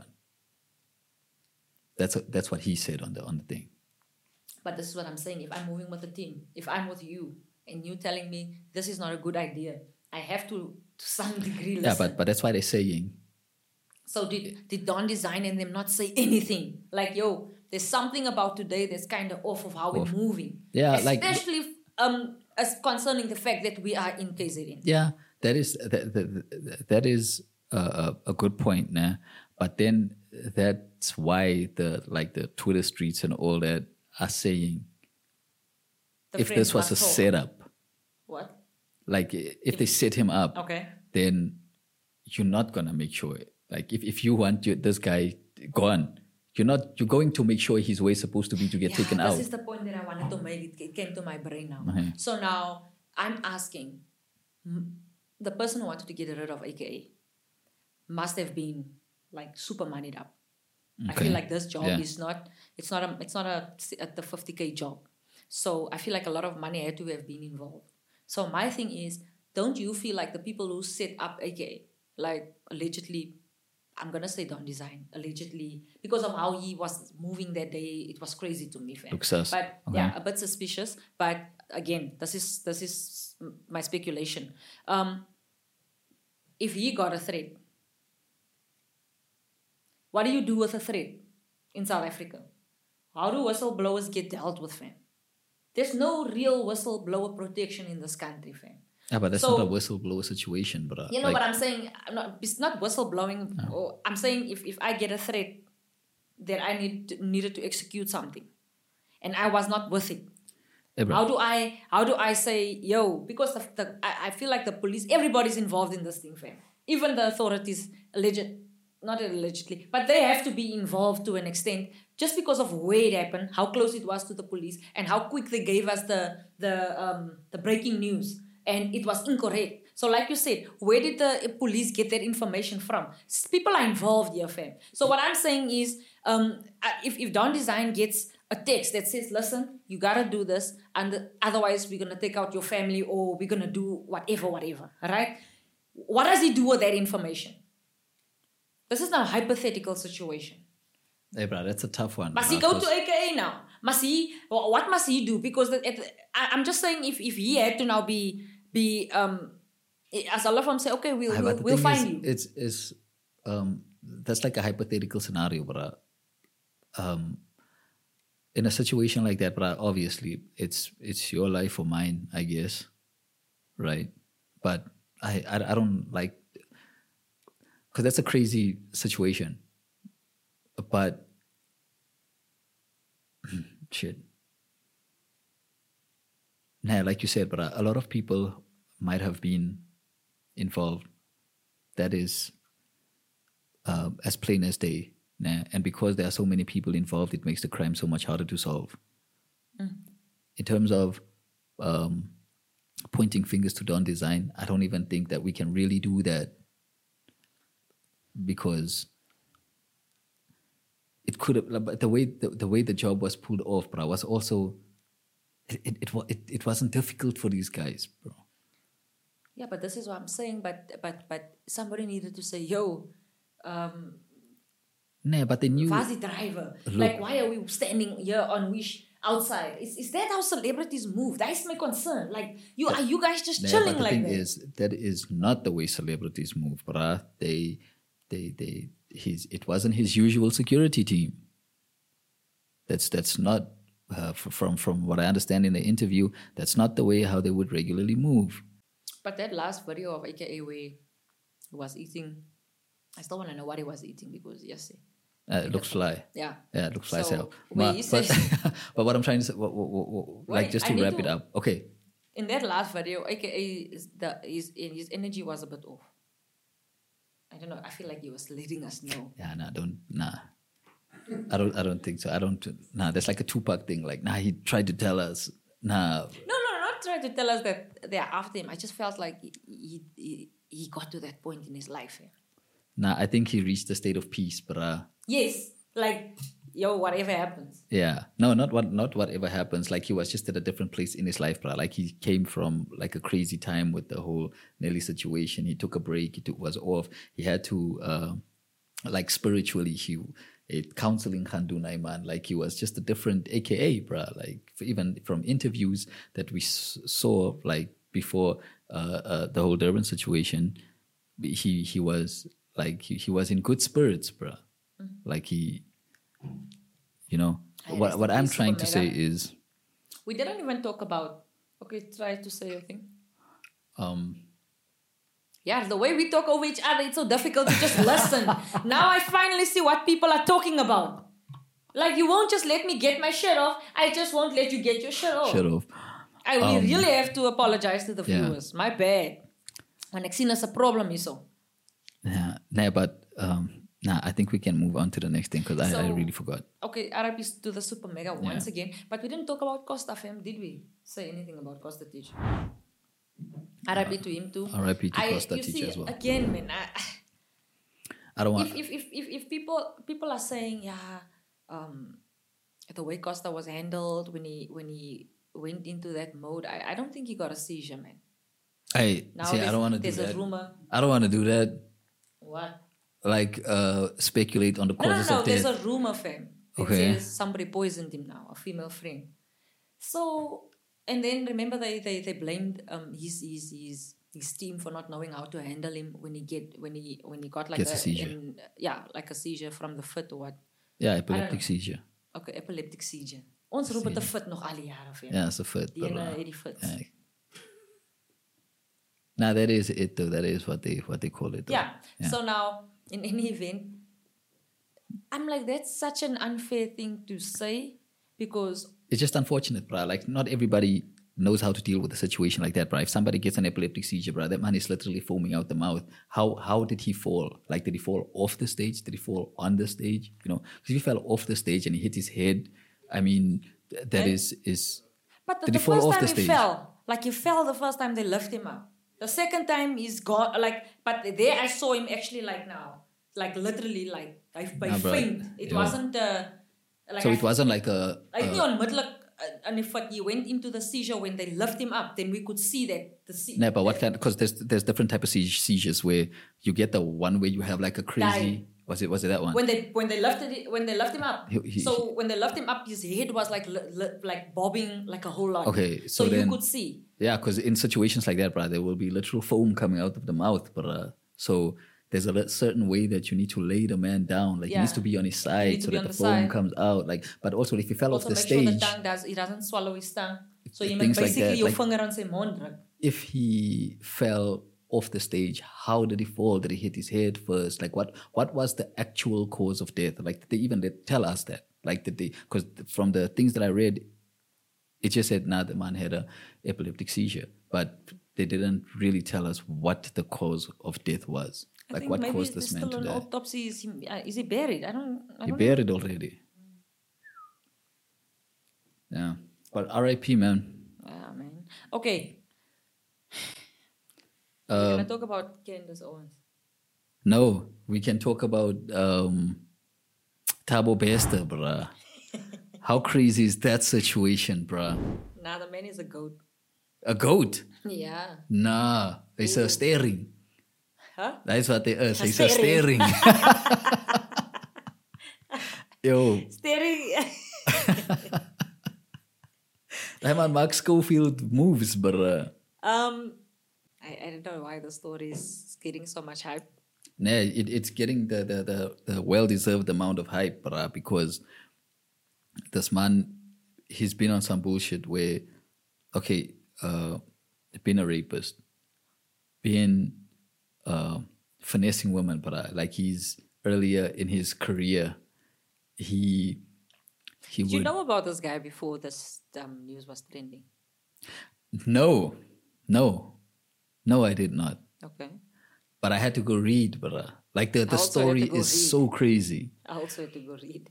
That's what he said on the thing. But this is what I'm saying. If I'm moving with the team, if I'm with you, and you telling me this is not a good idea, I have to some degree, listen. Yeah, but that's why they're saying. So did Don Design and them not say anything? Like, yo, there's something about today that's kind of off of how we're moving. Yeah, especially as concerning the fact that we are in KZN. Yeah, that is a good point, nah. But then that's why the Twitter streets and all that are saying, if this was a setup. What? Like, if they set him up, okay, then you're not gonna make sure. Like, if you want this guy gone, you're going to make sure he's where he's supposed to be to get taken out. This is the point that I wanted to make. It came to my brain now. Okay. So now I'm asking, the person who wanted to get rid of AKA must have been like super moneyed up. Okay. I feel like this job is not. It's not the 50K job. So I feel like a lot of money had to have been involved. So my thing is, don't you feel like the people who set up AKA, like allegedly, I'm going to say Don Design, allegedly, because of how he was moving that day, it was crazy to me, fam. Looks sus. But yeah, a bit suspicious. But again, this is my speculation. If he got a threat, what do you do with a threat in South Africa? How do whistleblowers get dealt with, fam? There's no real whistleblower protection in this country, fam. Yeah, but that's not a whistleblower situation, bro. You know what I'm saying? It's not whistleblowing. No. I'm saying if I get a threat that I needed to execute something, and I was not with it, hey, how do I say, yo? Because I feel like the police, everybody's involved in this thing, fam. Even the authorities, not allegedly, but they have to be involved to an extent, just because of where it happened, how close it was to the police, and how quick they gave us the breaking news, and it was incorrect. So like you said, where did the police get that information from? People are involved here, fam. So what I'm saying is, if Don Design gets a text that says, listen, you gotta do this, and otherwise we're gonna take out your family, or we're gonna do whatever, right? What does he do with that information? This is not a hypothetical situation. Hey, bro, that's a tough one. Must he go to AKA now? What must he do? Because I'm just saying, if he had to now be as a law firm say, okay, we'll find you. It's that's like a hypothetical scenario, bro. In a situation like that, bro, obviously it's your life or mine, I guess, right? But I don't like, because that's a crazy situation. But shit. Nah, like you said, but a lot of people might have been involved. That is as plain as day. Nah? And because there are so many people involved, it makes the crime so much harder to solve. In terms of pointing fingers to Don Design, I don't even think that we can really do that, because it could have, but the way the job was pulled off, bro, was also it wasn't difficult for these guys, bro. Yeah, but this is what I'm saying. But somebody needed to say, yo, nah, but they knew. Vazi driver, like, why are we standing here on Wish outside? Is that how celebrities move? That is my concern. Like, are you guys just chilling but the like thing that? That is not the way celebrities move, bruh. It wasn't his usual security team. That's not from what I understand in the interview. That's not the way how they would regularly move. But that last video of AKA where he was eating, I still want to know what he was eating, because yes, it looks fly. Yeah, it looks fly. So, but what I'm trying to say, like, just to wrap it up. Okay, in that last video, aka his energy was a bit off. I don't know. I feel like he was letting us know. Yeah, I don't think so. That's like a Tupac thing. Like, he tried to tell us. No, not trying to tell us that they're after him. I just felt like he got to that point in his life. Yeah. I think he reached a state of peace, but yes, like, yo, whatever happens. Yeah, no, not whatever happens. Like, he was just at a different place in his life, bruh. Like, he came from like a crazy time with the whole Nelly situation. He took a break. Was off. He had to like spiritually, counseling Khandunai, man. Like, he was just a different AKA, bruh. Like, even from interviews that we saw, like before the whole Durban situation, he was like he was in good spirits, bruh. Like, what I'm trying to say is, we didn't even talk about. Okay, try to say your thing. Yeah, the way we talk over each other, it's so difficult to just listen. Now I finally see what people are talking about. Like, you won't just let me get my shit off. I just won't let you get your shit off. We really have to apologize to the viewers. My bad. When I see there's a problem, is so. Yeah, but I think we can move on to the next thing because I really forgot. Okay, RIP to the Super Mega once again. But we didn't talk about Costa fam, did we? Say anything about Costa Teach? RIP to him too. RIP to Costa Teach as well. Again, man, I don't want. If people are saying, the way Costa was handled when he went into that mode, I don't think he got a seizure, man. I don't want to do that. There's a rumor. I don't want to do that. What? Like, speculate on the causes of death. There's a rumor, fam. It says somebody poisoned him now, a female friend. So, and then remember they blamed his team for not knowing how to handle him when he got like a seizure. Like a seizure from the fit or what. Yeah, epileptic seizure. Okay, epileptic seizure. Ons roep het 'n fit nog al die jare, fam. Ja, it's a fit. Die fit. Now that is it though. That is what they call it. Yeah. So now, in any event, I'm like, that's such an unfair thing to say because it's just unfortunate, bro. Like, not everybody knows how to deal with a situation like that, bro. If somebody gets an epileptic seizure, bro, that man is literally foaming out the mouth. How did he fall? Like, did he fall off the stage? Did he fall on the stage? Because if he fell off the stage and he hit his head, I mean, that is. But the first time he fell, like he fell the first time they lift him up. The second time he's gone, like, but there I saw him actually literally by faint. It wasn't so it wasn't like a. I think onmiddellik, and if he went into the seizure when they lift him up, then we could see that the seizure. No, but what kind? Because there's different type of seizures where you get the one where you have like a crazy. Was it that one? When they lift him up. So when they lift him up, his head was like bobbing like a whole lot. Okay, so then, you could see. Yeah, because in situations like that, bro, there will be literal foam coming out of the mouth, so there's a certain way that you need to lay the man down. Like, he needs to be on his side so that the foam comes out. Like, but also if he fell off the stage, make sure he doesn't swallow his tongue. So you make basically your finger on his mond. If he fell off the stage, how did he fall? Did he hit his head first? Like, what was the actual cause of death? Like, did they even tell us that? Like, because from the things that I read, it just said, the man had a epileptic seizure, but they didn't really tell us what the cause of death was. Like, what caused this man to die? Autopsy. Is he buried? I don't He buried already. Yeah, but R.I.P. man. Yeah, man. Okay. We're gonna talk about Candace Owens. No, we can talk about Thabo Bester, bruh. How crazy is that situation, bruh? Nah, the man is a goat. A goat? Yeah. Nah, he's a steering. Huh? That's what they are. He's a steering. Yo. Steering. That man Mark Schofield moves, bruh. I don't know why the story is getting so much hype. Nah, it's getting the well-deserved amount of hype, bruh, because this man, he's been on some bullshit where, being a rapist, being finessing women, bruh. Like, he's earlier in his career, he Did you know about this guy before this news was trending? No, I did not. Okay. But I had to go read, bruh. Like the also had story to go is read. so crazy. I also had to go read.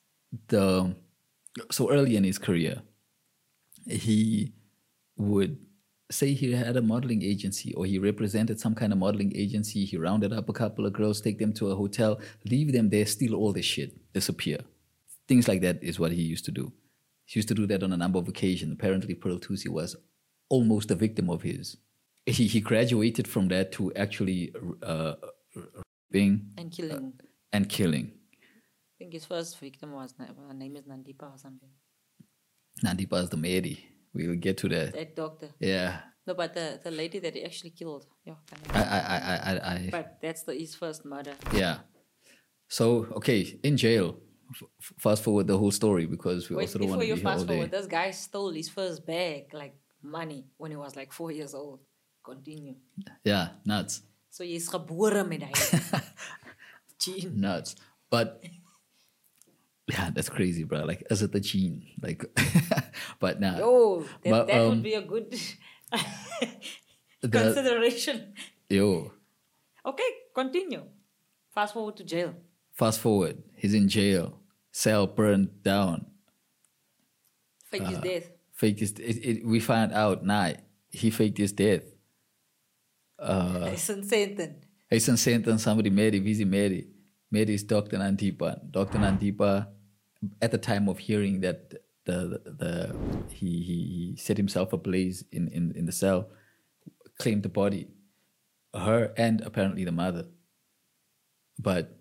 So early in his career, he would say he had a modeling agency or he represented some kind of modeling agency. He rounded up a couple of girls, take them to a hotel, leave them there, steal all their shit, disappear. Things like that is what he used to do. He used to do that on a number of occasions. Apparently, Pearl Thusi was almost a victim of his. He graduated from that to actually raping And killing. and killing. I think his first victim was, her name is Nandipa or something. Nandipa is the Mary. We will get to that. That doctor. Yeah. No, but the lady that he actually killed. Yeah, but that's his first murder. Yeah. So, okay, in jail, fast forward the whole story because we Wait, also don't want before to you be here all fast day. forward, this guy stole his first bag, like money, when he was like 4 years old. Continue. Yeah, nuts. So he's gebore met hy. Gene. Nuts. But, yeah, that's crazy, bro. Like, is it a gene? Like, but nah. Yo, But, that would be a good consideration. Yo, Okay, continue. Fast forward to jail. fast forward. He's in jail. Cell burned down. Fake his death. Faked his. We found out, he faked his death. He's sentenced. He's in sentence. Somebody married. Visit Mary. Mary is Dr. Nandipa. Dr. Nandipa, at the time of hearing that he set himself ablaze in the cell, claimed the body, her and apparently the mother. But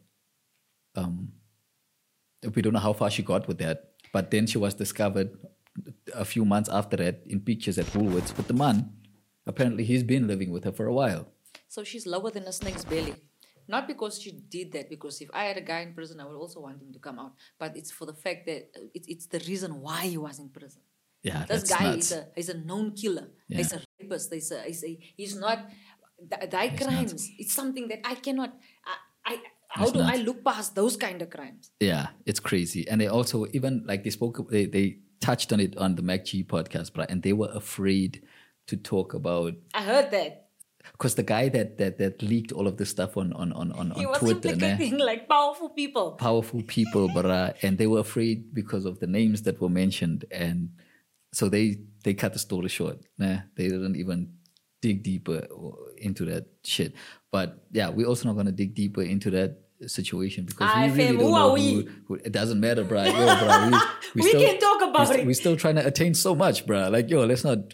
we don't know how far she got with that. But then she was discovered a few months after that in pictures at Woolworths with the man. Apparently, he's been living with her for a while. So she's lower than a snake's belly. Not because she did that, because if I had a guy in prison, I would also want him to come out. But it's for the fact that it's the reason why he was in prison. Yeah, This that's guy nuts. is a known killer. Yeah. He's a rapist. He's not. That crimes. It's something that I cannot. How do I look past those kind of crimes? Yeah, it's crazy. And they also, even like they touched on it on the MacG podcast, bro, and they were afraid to talk about, I heard that. because the guy that leaked all of this stuff on He was Twitter, implicating like powerful people. powerful people, bruh, and they were afraid because of the names that were mentioned, and so they cut the story short. They didn't even dig deeper into that shit. But yeah, we're also not gonna dig deeper into that situation because we really fam, don't who know are we? who. It doesn't matter, bruh. Yo, bruh, we We still, can talk about it. We're still trying to attain so much, bruh. Like, yo, let's not.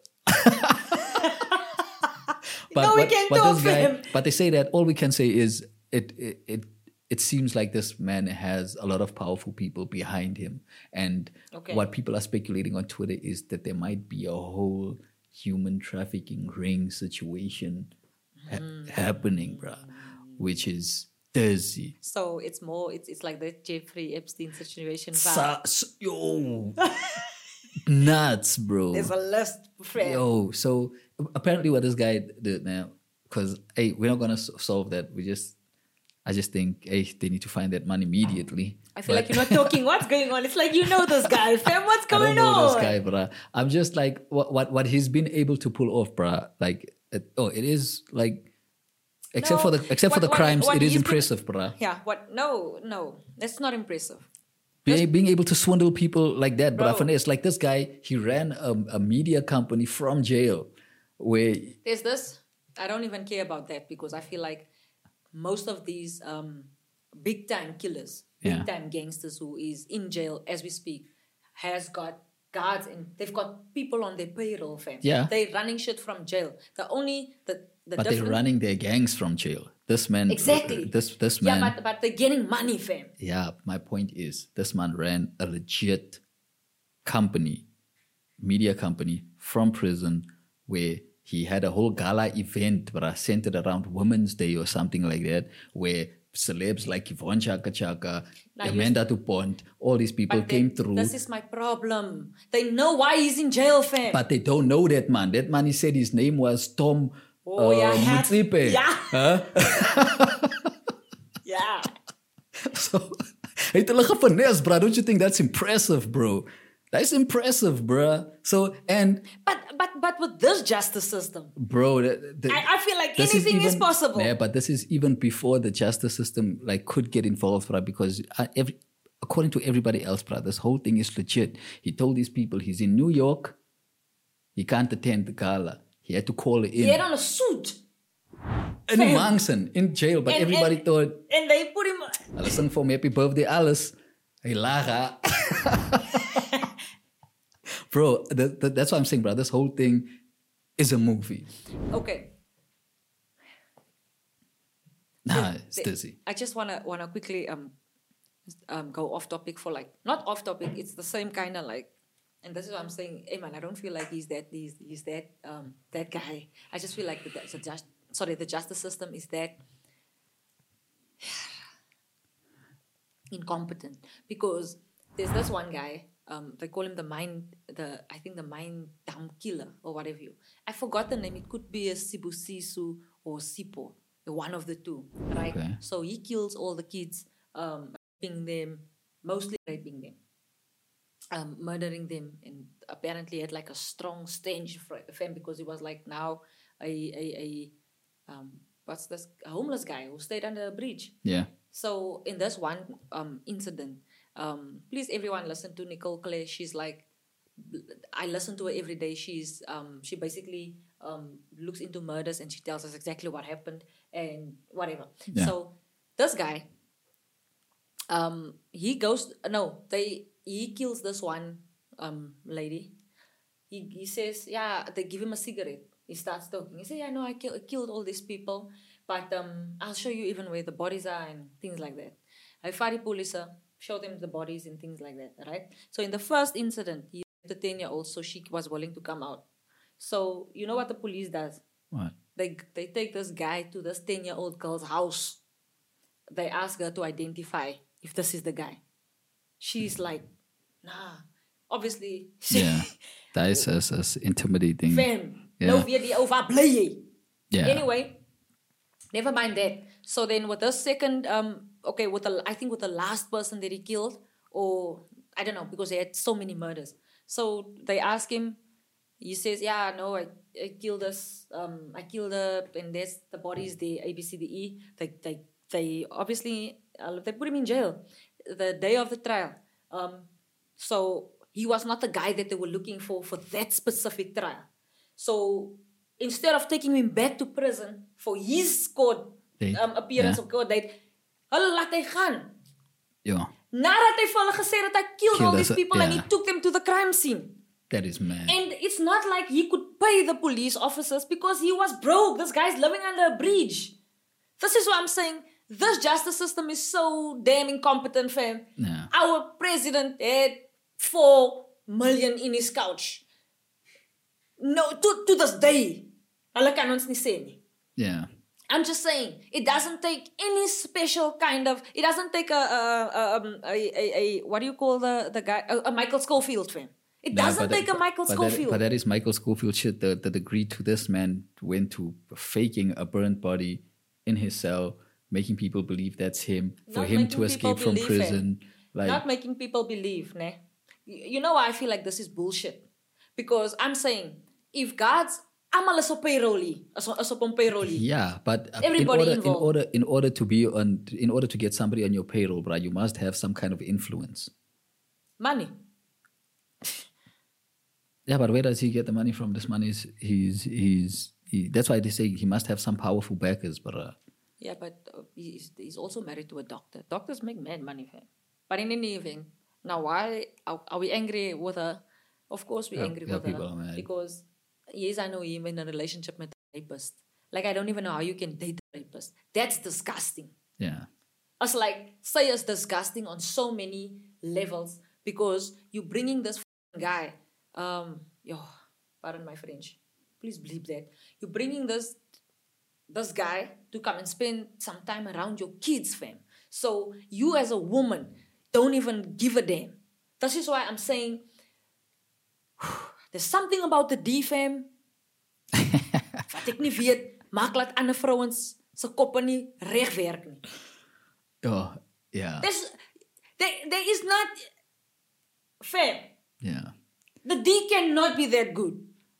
We can talk, this guy, fam. but they say that all we can say is it seems like this man has a lot of powerful people behind him, and what people are speculating on Twitter is that there might be a whole human trafficking ring situation happening, bruh, which is dizzy. So it's more. It's like the Jeffrey Epstein situation. Yo, nuts, bro. There's a list, friend. Yo, so apparently what this guy did now, because hey, we're not gonna solve that. I just think hey, they need to find that money immediately. I feel like you're not talking what's going on. It's like you know this guy, fam. What's I going don't know on? this guy, bruh. I'm just like what he's been able to pull off, bruh. Like it is like except for the crimes, it is he's impressive, bruh. Yeah. What? No, that's not impressive. Being able to swindle people like that, Bro. bruh. Finesse. Like this guy, he ran a media company from jail where There's this. I don't even care about that because I feel like most of these big time killers, big time gangsters who is in jail as we speak, has got guards and they've got people on their payroll, fam. Yeah. They're running shit from jail. but they're running their gangs from jail. This man, Exactly. This man. Yeah, but they're getting money, fam. Yeah, my point is, this man ran a legit company, media company from prison, where he had a whole gala event, centered around Women's Day or something like that, where celebs like Yvonne Chaka Chaka, Now Amanda Dupont, all these people came through. This is my problem. They know why he's in jail, fam. But they don't know that man. That man, he said his name was Tom Mutsipe. Yeah. Huh? Yeah. So, hey, finesse, bro. Don't you think that's impressive, bro? That's impressive, bruh. So, and But with this justice system, bro, I feel like this anything is even, possible. Yeah, but this is even before the justice system like could get involved, right? Because according to everybody else, bruh, this whole thing is legit. He told these people he's in New York. He can't attend the gala. He had to call it in. He had on a suit. In Manson, in jail, but everybody thought. And they put him. Hulle sing vir hom happy birthday alles. Hey Lara. Bro, that's what I'm saying, bro. This whole thing is a movie. Okay. Nah, it's dizzy. I just wanna quickly go off topic for like, not off topic. It's the same kind of like, and this is what I'm saying. Hey man, I don't feel like he's that that guy. I just feel like the justice system is that incompetent, because there's this one guy. They call him the mind dump killer or whatever. I forgot the name. It could be a Sibusiso or Sipo, one of the two, right? Okay. So he kills all the kids, raping them, mostly raping them, murdering them, and apparently had like a strong stench for him because he was like now a homeless guy who stayed under a bridge. Yeah. So in this one incident, please everyone listen to Nicole Clay. She's like, I listen to her every day. She basically looks into murders and she tells us exactly what happened and whatever. Yeah. So this guy, he kills this one lady. He says, yeah, they give him a cigarette. He starts talking. He says, yeah, no, I killed all these people, but I'll show you even where the bodies are and things like that. I fired the police, show them the bodies and things like that, right? So in the first incident, he the 10-year-old, so she was willing to come out. So you know what the police does? What? They take this guy to this 10-year-old girl's house. They ask her to identify if this is the guy. She's like, nah. Obviously, Yeah. That is intimidating. fam. Yeah. No weer die ou wat bly jy. Yeah. Anyway, never mind that. So then with the second, with the last person that he killed, or I don't know, because they had so many murders. So they ask him, he says, yeah, no, I killed us, I killed her, and there's the bodies, the ABCDE. They obviously, they put him in jail the day of the trial. So he was not the guy that they were looking for that specific trial. So instead of taking him back to prison for his court appearance of court date, hulle laat hy gaan. Yeah. Nadat hy vir hulle gesê dat hy killed all these people and he yeah. took them to the crime scene. That is mad. And it's not like he could pay the police officers because he was broke. This guy's living under a bridge. This is what I'm saying. This justice system is so damn incompetent, fam. Yeah. Our president had 4 million in his couch. No, to this day, hulle kan ons nie sê nie. Yeah. I'm just saying, it doesn't take any special kind of. It doesn't take a what do you call the guy? A Michael Scofield, fam. It doesn't take a Michael Scofield. But that is Michael Scofield shit. The degree to this man went to faking a burnt body in his cell, making people believe that's him, for Not him making to escape people from believe, prison. Like, Not making people believe, ne? You know why I feel like this is bullshit? Because I'm saying, if God's almal is op payroll, is op 'n payroll. yeah, but Everybody in order to get somebody on your payroll, bro, you must have some kind of influence. Money. Yeah, but where does he get the money from? This money is that's why they say he must have some powerful backers, but Yeah, but he's also married to a doctor. Doctors make mad money, fam. But in any event, now why are we angry with her? Of course we're angry with people her. are mad. Because, yes, I know him in a relationship with a rapist. Like, I don't even know how you can date a rapist. That's disgusting. yeah. It's like, say it's disgusting on so many levels because you're bringing this guy, pardon my French, please bleep that. You're bringing this guy to come and spend some time around your kids, fam. So you as a woman don't even give a damn. This is why I'm saying there's something about the D, fam. Wat ek nie weet, maak laat ander vrouens se koppe nie reg werk nie. Oh, yeah. There is not fair. Yeah. The D cannot be that good.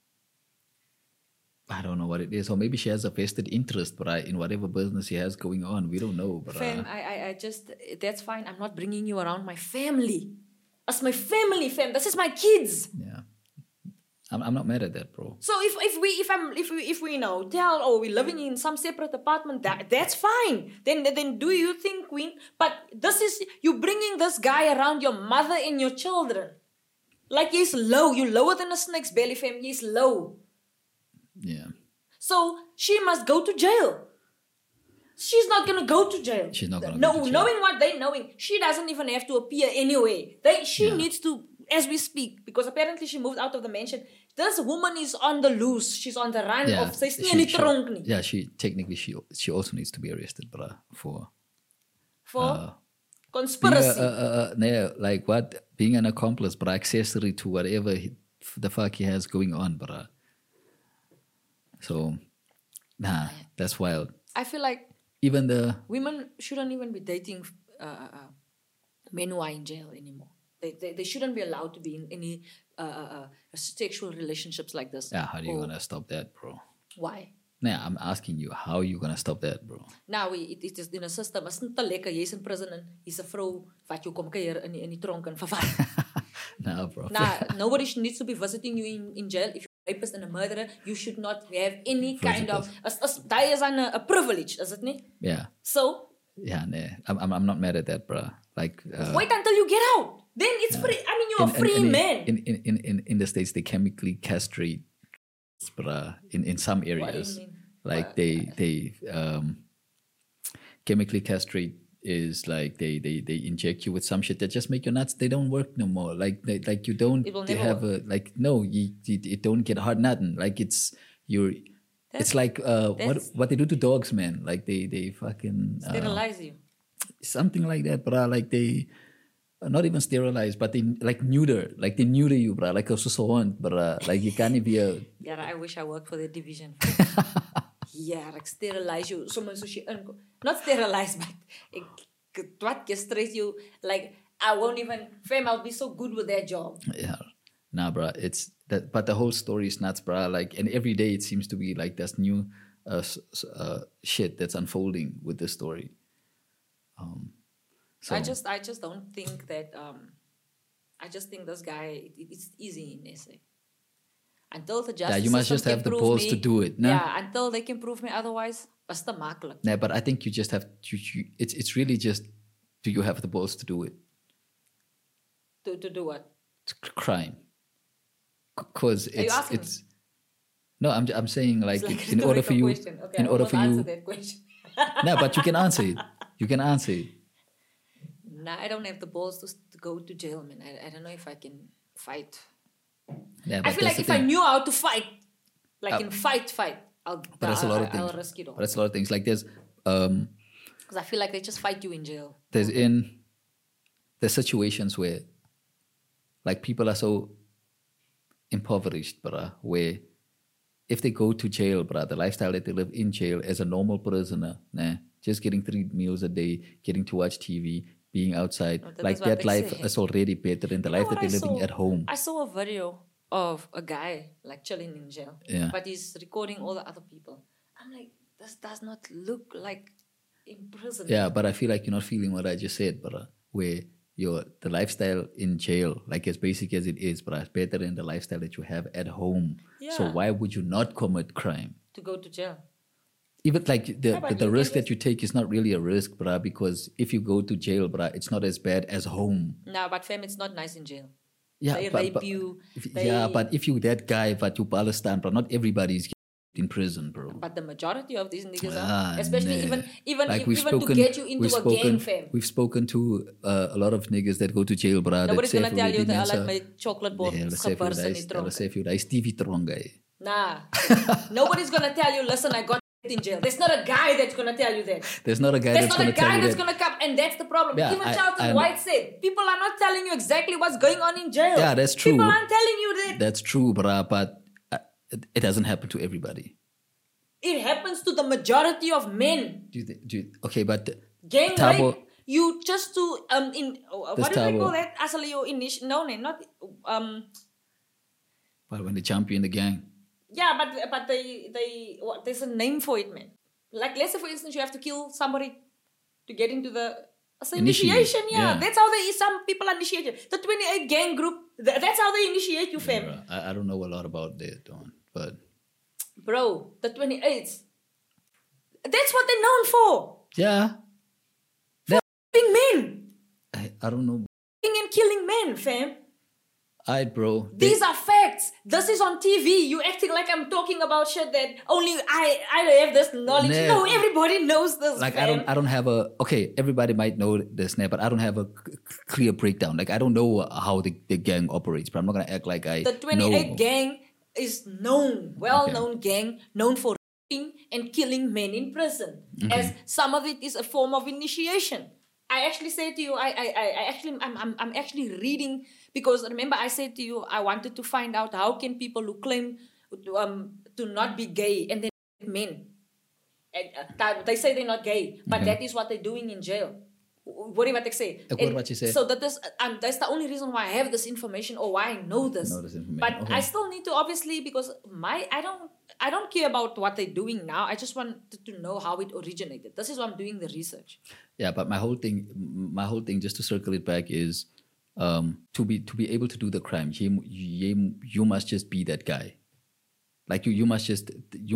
I don't know what it is. Or maybe she has a vested interest, in whatever business she has going on. We don't know. Fam, I just, that's fine. I'm not bringing you around my family. That's my family, fam. This is my kids. Yeah. I'm not mad at that, bro. So if we tell, oh, we're living in some separate apartment, that's fine. Then do you think, Queen? But this is, you bringing this guy around your mother and your children. Like he's low. You're lower than a snake's belly, fam. He's low. Yeah. So she must go to jail. She's not gonna go to jail. She's not gonna no, go to jail. Knowing what they knowing, she doesn't even have to appear anyway. She needs to, as we speak, because apparently she moved out of the mansion. This woman is on the loose. She's on the run Yeah. of She technically she also needs to be arrested, for conspiracy. like what, being an accomplice, accessory to whatever the fuck he has going on, So, that's wild. I feel like even the women shouldn't even be dating men who are in jail anymore. They shouldn't be allowed to be in any sexual relationships like this. Yeah, how are you gonna stop that, bro? Why? Nah, I'm asking you, how are you gonna stop that, bro? Nou, it is in a system. Is niet te lekker. Jy's in prison en jy's 'n vrou wat jou kom kuier in die tronk en vervat. Nah, bro. Nobody needs to be visiting you in jail. If you're a rapist and a murderer, you should not have any kind of... That is a privilege, is it not? Yeah. So... Yeah, nah. I'm not mad at that, bro. Like... wait until you get out. Then it's free. I mean, you're a free man. In the States, they chemically castrate, bruh, in some areas. What do you mean? Like they chemically castrate is like they inject you with some shit that just make your nuts, they don't work no more. Like you don't have a, like, no, you don't get hard nothing. Like it's like what they do to dogs, man. Like they fucking sterilize you. Something like that, bruh. Like they not even sterilize, but they like neuter. Like they neuter you, bruh. Like a on, bruh. Like you can't be a... Yeah, I wish I worked for the division. Yeah, like sterilize you. Someone so she not sterilize, but what castrate you. Like I won't even, fam, I'll be so good with that job. Yeah. Nah, bruh. It's that, but the whole story is nuts, bruh. Like, and every day it seems to be like there's new shit that's unfolding with this story. So I just don't think that. I just think this guy, it's easy in SA. Until the justice you must just have the balls to do it. Nah? Yeah, until they can prove me otherwise, is te makkelijk. Nah, but I think you just have to. It's really just, do you have the balls to do it? To do what? Crime. Because it's. Me? No, I'm saying like in order for you, okay, in order for you. Answer that question. No, but you can answer it. You can answer it. Nah, I don't have the balls to go to jail, man. I don't know if I can fight. Yeah, I feel like if I knew how to fight, like in fight, I'll risk it all. But that's a lot of things. Like there's because I feel like they just fight you in jail. There's situations where like people are so impoverished, bruh, where if they go to jail, bruh, the lifestyle that they live in jail as a normal prisoner, just getting 3 meals a day, getting to watch TV, being outside, like that life is already better than the life that they're living at home. I saw a video of a guy like chilling in jail, but he's recording all the other people. I'm like, this does not look like in prison. Yeah, but I feel like you're not feeling what I just said, bruh, where the lifestyle in jail, like as basic as it is, but it's better than the lifestyle that you have at home. Yeah. So why would you not commit crime? To go to jail. Even like the risk that you take is not really a risk, bruh, because if you go to jail, bruh, it's not as bad as home. No, but fam, it's not nice in jail. Yeah, they rape you. But if you that guy, but you Palestine, bro, not everybody's in prison, bro. But the majority of these niggas are, especially even like to get you into a gang, fam. We've spoken to a lot of niggas that go to jail, bruh. Nobody's gonna tell you that I like my chocolate bar geburst in die tronk. TV tronk, guy. Nah, nobody's gonna tell you, listen, I got in jail. There's not a guy that's gonna tell you that. There's not a guy that's gonna tell you that. There's not a guy that's gonna come, and that's the problem. Yeah, even Charlton White said, people are not telling you exactly what's going on in jail. Yeah, that's true. People aren't telling you that. That's true, bruh, but it doesn't happen to everybody. It happens to the majority of men. Okay, but Gang Thabo, rape. you just to what do they Tabo. call that? Actually, you no, not But when they champion the gang. yeah, but there's a name for it, man. Like let's say for instance, you have to kill somebody to get into the initiation. Yeah, that's how some people are initiated. The 28 gang group. That's how they initiate you, fam. Bruh, I don't know a lot about that, Don, but Bro, the 28s. That's what they're known for. yeah, Killing men. I don't know. And killing men, fam. Alright, bro. These are facts. This is on TV. You acting like I'm talking about shit that only I have this knowledge. Nah. No, everybody knows this. Like fam. I don't have a okay. Everybody might know this now, but I don't have a clear breakdown. Like I don't know how the gang operates. But I'm not gonna act like I The 28 know. gang is well-known gang, known for raping and killing men in prison. As some of it is a form of initiation. I actually say to you, I'm actually reading because remember I said to you I wanted to find out how can people who claim to not be gay and then men. And, they say they're not gay, but that is what they're doing in jail. What do you say? I quote what you say. So that's the only reason why I have this information or why I know this. But Okay. I still need to obviously because I don't care about what they're doing now. I just want to know how it originated. This is why I'm doing the research. Yeah, but my whole thing, just to circle it back, is to be able to do the crime, you must just be that guy. Like you must just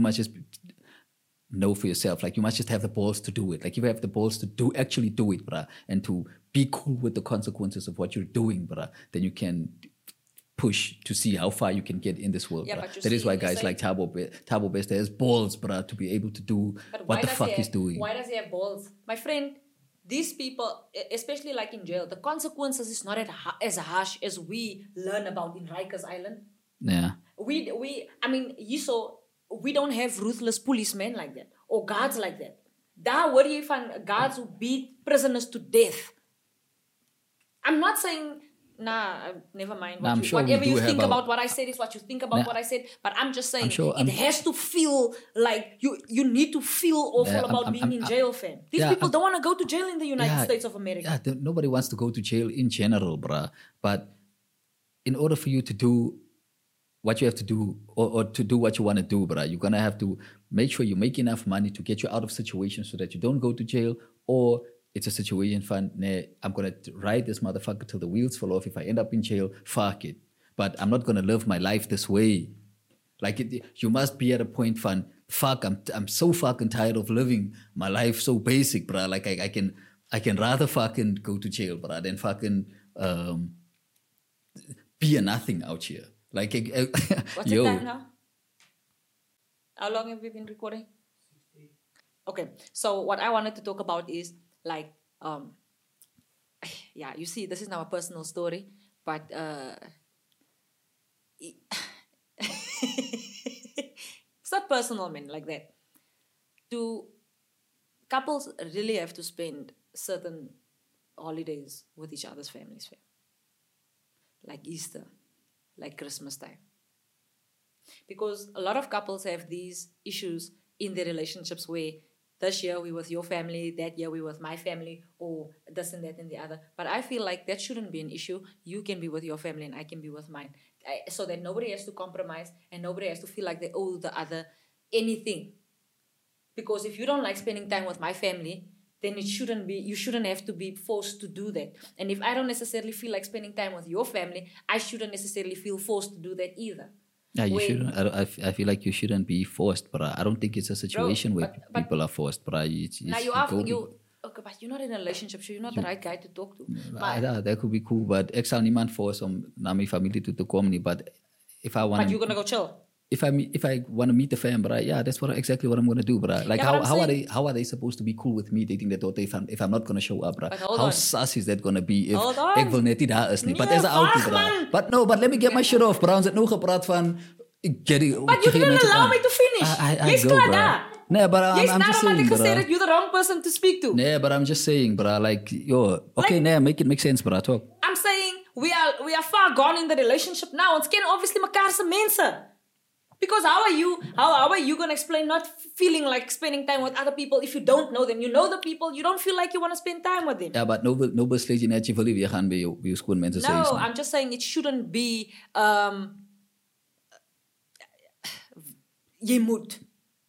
know for yourself. Like you must just have the balls to do it. Like you have the balls to actually do it, bruh, and to be cool with the consequences of what you're doing, bruh. Then you can push to see how far you can get in this world. Yeah, bruh. but you That is see, why you guys say- like Thabo Bester has balls, bruh, to be able to do But what why the does fuck he he's have- doing. Why does he have balls? My friend, these people, especially like in jail, the consequences is not as harsh as we learn about in Rikers Island. Yeah. We don't have ruthless policemen like that or guards like that. Daar word jy van guards who beat prisoners to death. I'm not saying, never mind. Nah, I'm sure we Whatever do you have think our- about what I said is what you think about Nah, what I said. But I'm just saying, sure- it has to feel like you need to feel awful Yeah, about being in jail, fam. These people don't want to go to jail in the United States of America. Yeah, nobody wants to go to jail in general, bruh. But in order for you to do what you have to do or to do what you want to do, bruh, you're going to have to make sure you make enough money to get you out of situations so that you don't go to jail, or it's a situation fund. Nah, I'm going to ride this motherfucker till the wheels fall off. If I end up in jail, fuck it. But I'm not going to live my life this way. Like you must be at a point, fun. Fuck, I'm so fucking tired of living my life so basic, bruh. Like I can rather fucking go to jail, bruh, than fucking be a nothing out here. Like What's the time now? How long have we been recording? Okay, so what I wanted to talk about is like, yeah, you see, this is now a personal story, but it's not personal, man, like that. Couples really have to spend certain holidays with each other's families, fam. Like Easter, like Christmas time. Because a lot of couples have these issues in their relationships where this year we're with your family, that year we're with my family, or this and that and the other. But I feel like that shouldn't be an issue. You can be with your family and I can be with mine. So that nobody has to compromise and nobody has to feel like they owe the other anything. Because if you don't like spending time with my family, then you shouldn't have to be forced to do that. And if I don't necessarily feel like spending time with your family, I shouldn't necessarily feel forced to do that either. Yeah, you shouldn't. I feel like you shouldn't be forced, but I don't think it's a situation where people are forced. But Okay, but you're not in a relationship, so you're not the right guy to talk to. Ja, that could be cool, but ek sal niemand force om na my familie toe te kom nie. But if I want, but you're gonna go chill. If I want to meet the fam, but that's exactly what I'm gonna do. But like, Yeah, how are they supposed to be cool with me dating that daughter if I'm not gonna show up, bro? But hold How on. sus is that gonna be if Hold on. ek wil net nie daar is nie? But Nee, as 'n outie, wag, bro. man. But let me get my shit off, bro. Ons het nou gepraat van But you didn't allow me to finish. Jy's go, klaar bro. daar. Nee, but Jy's I'm just daarom saying, had ek gesê bro. dat you're the wrong person to speak to. Nee, but I'm just saying, bro. Like, yo, okay, make it make sense, bro. Talk. I'm saying we are far gone in the relationship now. Ons ken obviously mekaar se mense. Because how are you gonna explain not feeling like spending time with other people if you don't know them? You know the people, you don't feel like you want to spend time with them. Ja, but no beslis jy net jy wil nie weer gaan by jou skoonmense se huis No, nie. I'm just saying it shouldn't be jy moet.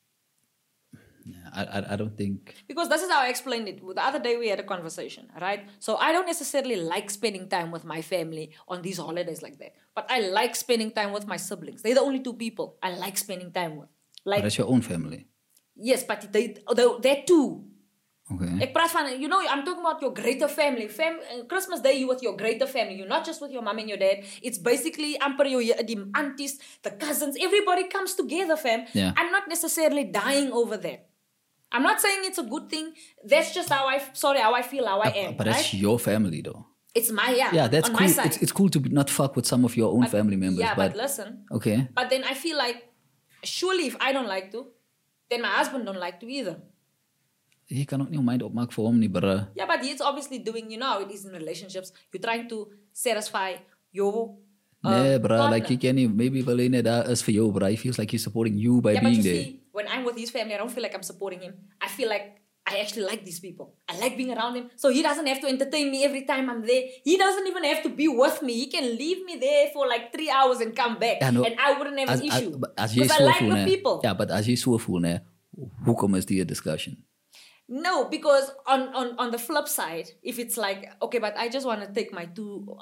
I don't think. Because this is how I explained it. The other day we had a conversation, right? So I don't necessarily like spending time with my family on these holidays like that. But I like spending time with my siblings. They're the only two people I like spending time with. But Like, that's your own family. yes, but they're two. Okay. Ek praat van, I'm talking about your greater family. Christmas Day, you with your greater family. You're not just with your mom and your dad. It's basically amper the aunties, the cousins. Everybody comes together, fam. Yeah. I'm not necessarily dying over that. I'm not saying it's a good thing. That's just how I feel, how I am. But that's right? your family though. It's my, Yeah, that's on cool. my side. It's cool to not fuck with some of your own family members. Yeah, but but listen. okay. But then I feel like, surely if I don't like to, then my husband don't like to either. Jy kan ook nie mind opmaak vir hom nie, bruh. Yeah, but he's obviously doing, how it is in relationships. You're trying to satisfy your Nee, bruh, partner. like jy ken nie, maybe wel net daar is vir jou, bruh. He feels like he's supporting you by Yeah, but being you there. see, when I'm with his family, I don't feel like I'm supporting him. I feel like I actually like these people. I like being around him. So he doesn't have to entertain me every time I'm there. He doesn't even have to be with me. He can leave me there for like 3 hours and come back. Ja, no, and I wouldn't have an issue. As jy Because I so like voel, the ne? people. Ja, but as jy so voel, ne, hoekom is die 'n discussion? No, because on the flip side, if it's like, okay, but I just want to take my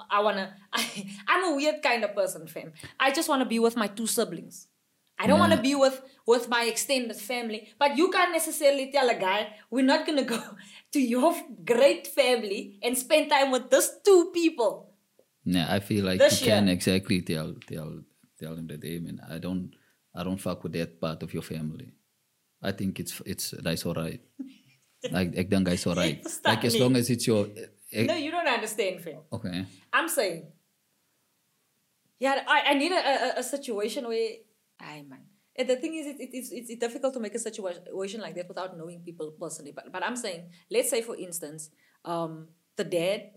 I'm a weird kind of person, fam. I just want to be with my two siblings. I don't want to be with my extended family. But you can't necessarily tell a guy, we're not going to go to your great family and spend time with those two people. Yeah, I feel like This you can year. exactly tell him that, hey man, I don't fuck with that part of your family. I think that's alright. Like ek dink hy's alright. verstaan Like as nie. long as it's your No, you don't understand, fam. okay. I'm saying, yeah, I need a situation where, man. And the thing is, it's difficult to make a situation like that without knowing people personally. But I'm saying, let's say for instance, the dad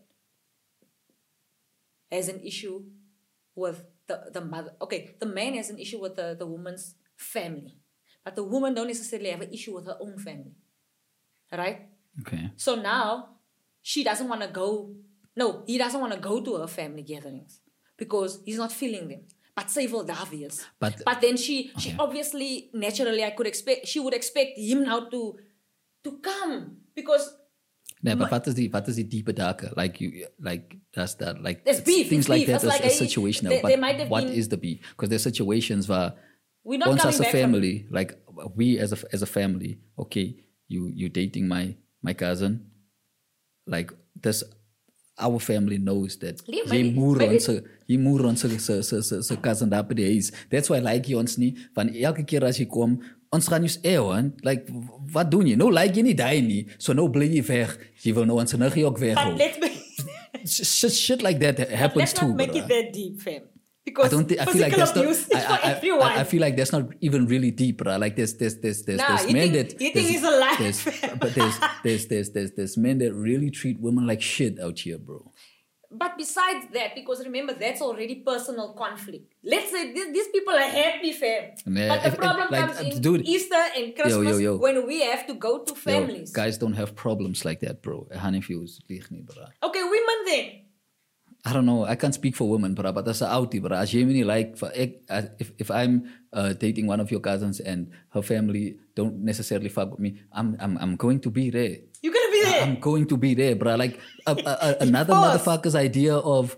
has an issue with the mother. Okay, the man has an issue with the woman's family, but the woman don't necessarily have an issue with her own family, right? Okay. So now she doesn't want to go. No, he doesn't want to go to her family gatherings because he's not feeling them. But say for Davies. But then she obviously naturally she would expect him now to come because nee, but wat is die diepe dake? Like that's that like there's beef. things It's like beef. that It's is like situational. there But might have what been- is the beef? Because there's situations where we're not once coming as a back from- family, like we as a family, okay, you dating my cousin, like this. Our family knows that Nee, jy moer maybe- ons se cousin daar by die huis. That's why like jy ons nie van elke keer as jy kom, ons gaan jy like wat doen jy? Nou like jy nie daai nie. So nou bly jy weg. Jy wil nou ons energie ook weg. But let's Shit like that happens let's too. not make bruh. it that deep, fam. Because I feel like physical that's not. abuse is for everyone. I feel like that's not even really deep, bruh. Like there's Nah, you men think- that you think he's alive. but there's men that really treat women like shit out here, bro. But besides that, because remember, that's already personal conflict. Let's say these people are happy, fam. Nah, but the if- problem like, comes in dude. Easter and Christmas yo. when we have to go to Yo, families. guys don't have problems like that, bro. Honey views, lieg nie, bruh. Okay, women then. I don't know. I can't speak for women, bruh, but that's a outie, bruh. As jy my nie like, if I'm dating one of your cousins and her family don't necessarily fuck with me, I'm going to be there. You're gonna be there. I'm going to be there, bruh. Like another Pause. motherfucker's idea of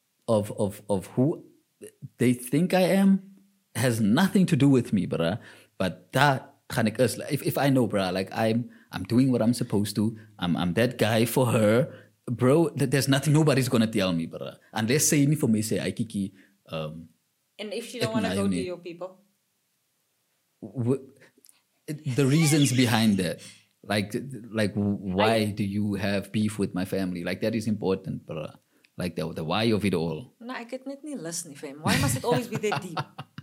who they think I am has nothing to do with me, bruh. But that gaan ek is. If I know, bruh, like I'm doing what I'm supposed to. I'm that guy for her, bro. There's nothing nobody's gonna tell me, bruh. Unless say nie for me say, "Ai Kiki, And if she don't Ek want to na go jou to nie. your people, the reasons behind that." Like why do you have beef with my family? Like that is important, bruh. Like the why of it all. no, I could not listen, fam. Why must it always be that deep?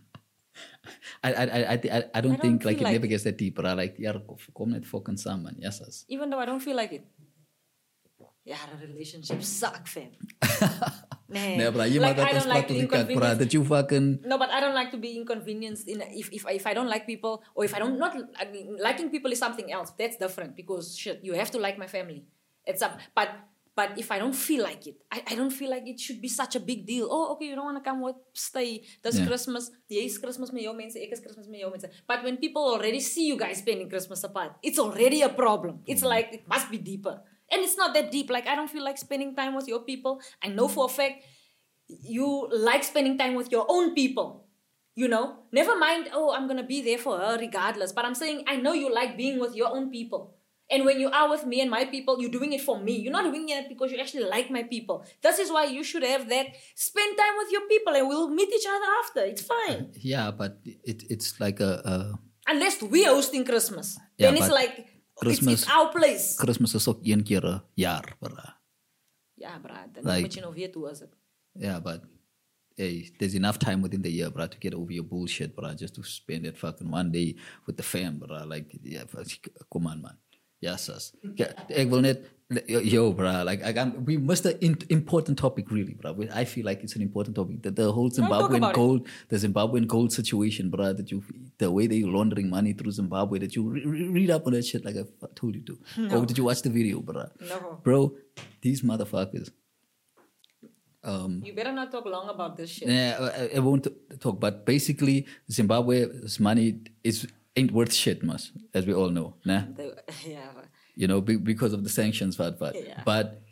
I don't think like feel it like never gets that deep, but I like, yeah, kom net fucking samen, yes. Even though I don't feel like it. Yeah, the relationships suck, fam. Nah. Nee, bro, je Like, mag I dat don't like to bro. inconvenience. Dat you fucking... No, but I don't like to be inconvenienced if I don't like people, or if I don't not I mean, liking people is something else. That's different, because shit, you have to like my family. It's up, but if I don't feel like it, I don't feel like it should be such a big deal. Oh, okay, you don't want to come with stay. This Yeah. Christmas, yes, Christmas met jou mense, ek is Christmas met jou mense. But when people already see you guys spending Christmas apart, it's already a problem. It's like it must be deeper, and it's not that deep. Like, I don't feel like spending time with your people. I know for a fact you like spending time with your own people, you know? Never mind, oh, I'm going to be there for her regardless. But I'm saying, I know you like being with your own people. And when you are with me and my people, you're doing it for me. You're not doing it because you actually like my people. This is why you should have that. Spend time with your people and we'll meet each other after. It's fine. Yeah, but it's like a... Unless we're hosting Christmas. Yeah, then it's but like, Christmas- it's our place. Christmas is ook 1 keer 'n jaar, bro. Ja, bra. Dan Like- moet je nog weer toe as it. Yeah, but hey, there's enough time within the year, bro, to get over your bullshit, bro. Just to spend it fucking one day with the fam, bro. Like, yeah, come on, man. Yes, sis. Ek wil net, yo, bro. Like, we missed an important topic, really, bro. I feel like it's an important topic. The whole talk Zimbabwean about it. gold, the Zimbabwean gold situation, bro. The way they're laundering money through Zimbabwe. That you read up on that shit, like I told you to. No. Or did you watch the video, bro? No. Bro, these motherfuckers. You better not talk long about this shit. Yeah, I won't talk, but basically, Zimbabwe's money ain't worth shit, mas, as we all know, nah? Yeah. You know, because of the sanctions, but Yeah.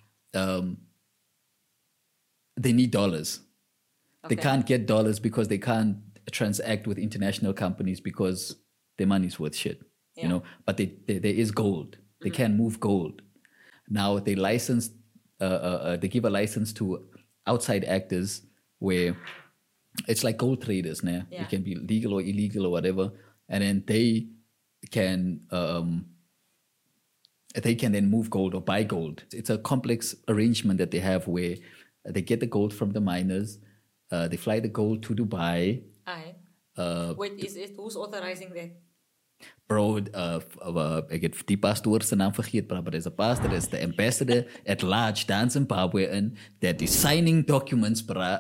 they need dollars. They Okay. can't get dollars because they can't transact with international companies because their money's worth shit. Yeah. You know, but there is gold. They can move gold. Now they license, they give a license to outside actors where it's like gold traders, nah? Yeah. It can be legal or illegal or whatever, and then they can then move gold or buy gold. It's a complex arrangement that they have where they get the gold from the miners, they fly the gold to Dubai. Aye. Wait, who's authorizing that? Bro, ek het die pastoor se naam vergeet, bro, but there's a pastor, there's the ambassador at large daar in Zimbabwe in, that is signing documents, bro.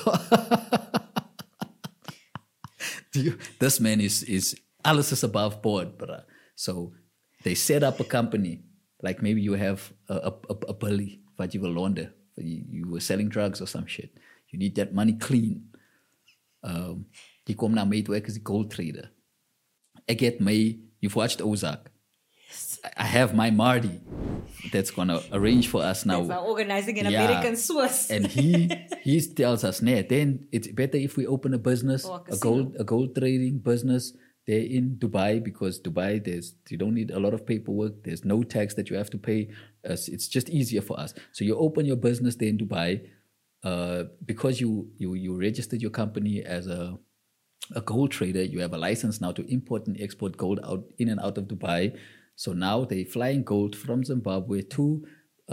This man is alles is above board, bro. So they set up a company, like maybe you have a bully that you will launder, you were selling drugs or some shit. You need that money clean. Die kom na my toe, ek is die gold trader. I get you've watched Ozark. Yes. I have my Marty that's gonna arrange for us now. That's our organizing an Yeah. American Swiss. And he tells us, nah, then it's better if we open a business, Or a a casino. gold trading business there in Dubai, because Dubai you don't need a lot of paperwork. There's no tax that you have to pay. It's just easier for us. So you open your business there in Dubai, because you registered your company as a gold trader. You have a license now to import and export gold in and out of Dubai. So now they're flying gold from Zimbabwe to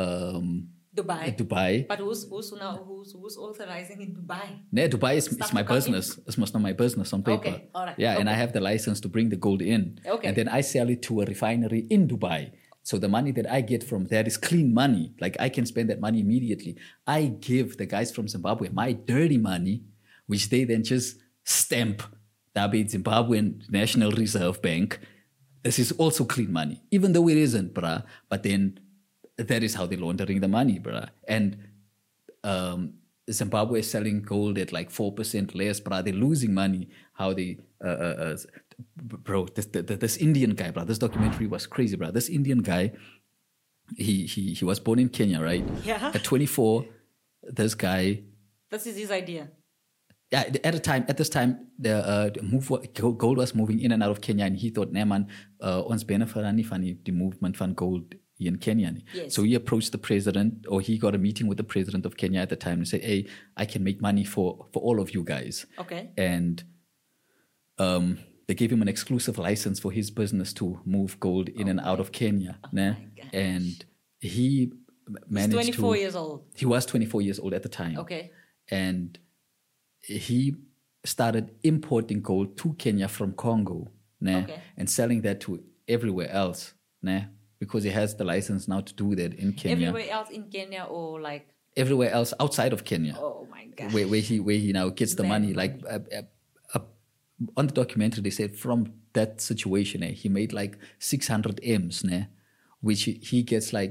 Dubai. But who's authorizing in Dubai? Yeah, Dubai is Stuff my to come in? business. It's not my business on paper. Okay, all right, Yeah, and I okay. have the license to bring the gold in. Okay. And then I sell it to a refinery in Dubai. So the money that I get from that is clean money. Like, I can spend that money immediately. I give the guys from Zimbabwe my dirty money, which they then just stamp. That be Zimbabwean National Reserve Bank. This is also clean money, even though it isn't, bruh. But then that is how they're laundering the money, bruh. And Zimbabwe is selling gold at like 4% less, bruh. They're losing money. How they, bro, this Indian guy, bruh. This documentary was crazy, bruh. This Indian guy, he was born in Kenya, right? Yeah. At 24, this guy. This is his idea. Yeah, at this time, gold was moving in and out of Kenya, and he thought, nah man, ons benefit aan nie van die movement van gold hier in Kenya nie. Yes. So he approached the president, or he got a meeting with the president of Kenya at the time and said, hey, I can make money for all of you guys. Okay. And they gave him an exclusive license for his business to move gold in and out of Kenya. Nah? my gosh. And he managed He's 24 years old. He was 24 years old at the time. Okay. And he started importing gold to Kenya from Congo, nah, Okay. and selling that to everywhere else, nah, because he has the license now to do that in Kenya. Everywhere else in Kenya or like, Everywhere else outside of Kenya, oh my God. where he now gets the money. Like on the documentary, they said from that situation, he made like 600 M's, which he gets away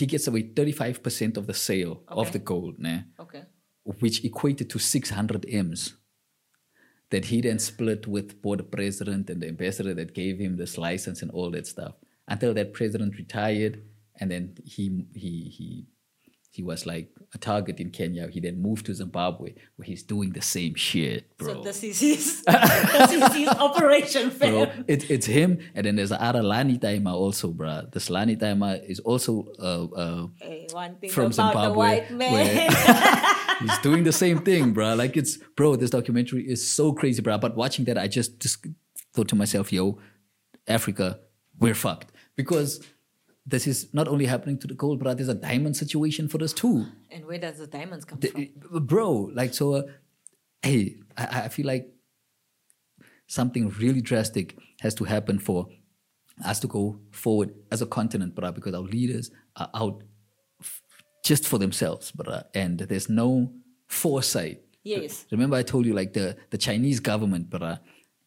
35% of the sale of the gold, Okay. which equated to 600 M's. That he then split with both the president and the ambassador that gave him this license and all that stuff, until that president retired, and then he was like a target in Kenya. He then moved to Zimbabwe, where he's doing the same shit, bro. So this is his operation, fam. Bro, it's him, and then there's other Lani Taima also, bro. This Lani Taima is also One thing from about Zimbabwe, the white man. where he's doing the same thing, bro. Like this documentary is so crazy, bro. But watching that, I just thought to myself, yo, Africa, we're fucked. Because this is not only happening to the gold, but there's a diamond situation for us too. And where does the diamonds come from? Bro, like, so, hey, I feel like something really drastic has to happen for us to go forward as a continent, bro, because our leaders are out just for themselves, bro, and there's no foresight. Yes. Remember I told you, like, the Chinese government, bro,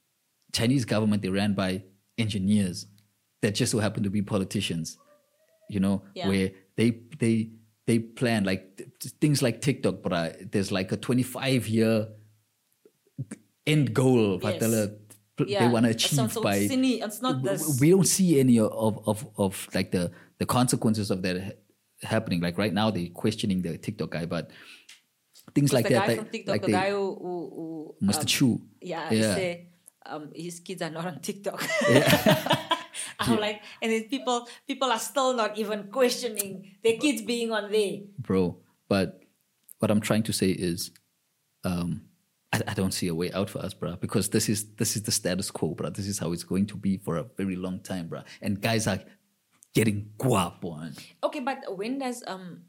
they ran by engineers that just so happen to be politicians, where they plan, like, things like TikTok, bro. There's like a 25-year end goal that they want to achieve by. It's not this. We don't see any of like the consequences of that happening. Like right now, they're questioning the TikTok guy, but things like the that. Guy from TikTok, like the guy who Mr. Chu. Yeah, he say his kids are not on TikTok. Yeah. I'm like, and then people are still not even questioning their kids being on there. Bro, but what I'm trying to say is, I don't see a way out for us, bro, because this is the status quo, bro. This is how it's going to be for a very long time, bro. And guys are getting guapo. Okay, but when does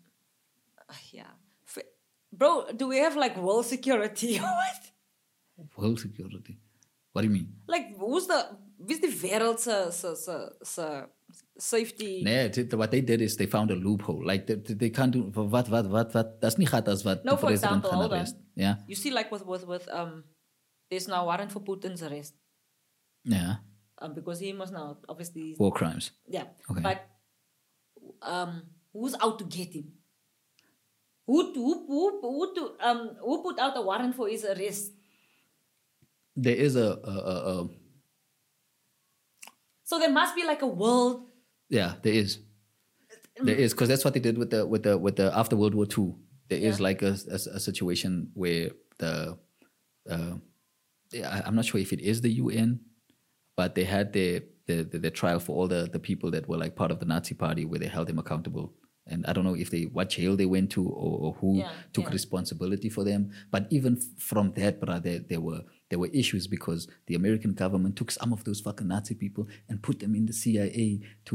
bro, do we have like world security or what? World security? What do you mean? Like, who's the wereld se safety? Nee, what they did is they found a loophole. Like they can't do what. That's niet gaat as wat No, the for president example, gaan hold on. arrest. Yeah. You see, like with there's now warrant for Putin's arrest. Yeah. Because he must now obviously War crimes. Yeah. Okay. But who's out to get him? Who put out a warrant for his arrest? There is So there must be like a world. Yeah, there is. There is, because that's what they did with the after World War II. There is like a situation where I'm not sure if it is the UN, but they had the trial for all the people that were like part of the Nazi party, where they held them accountable. And I don't know if what jail they went to or who took responsibility for them. But even from that, there were issues because the American government took some of those fucking Nazi people and put them in the CIA to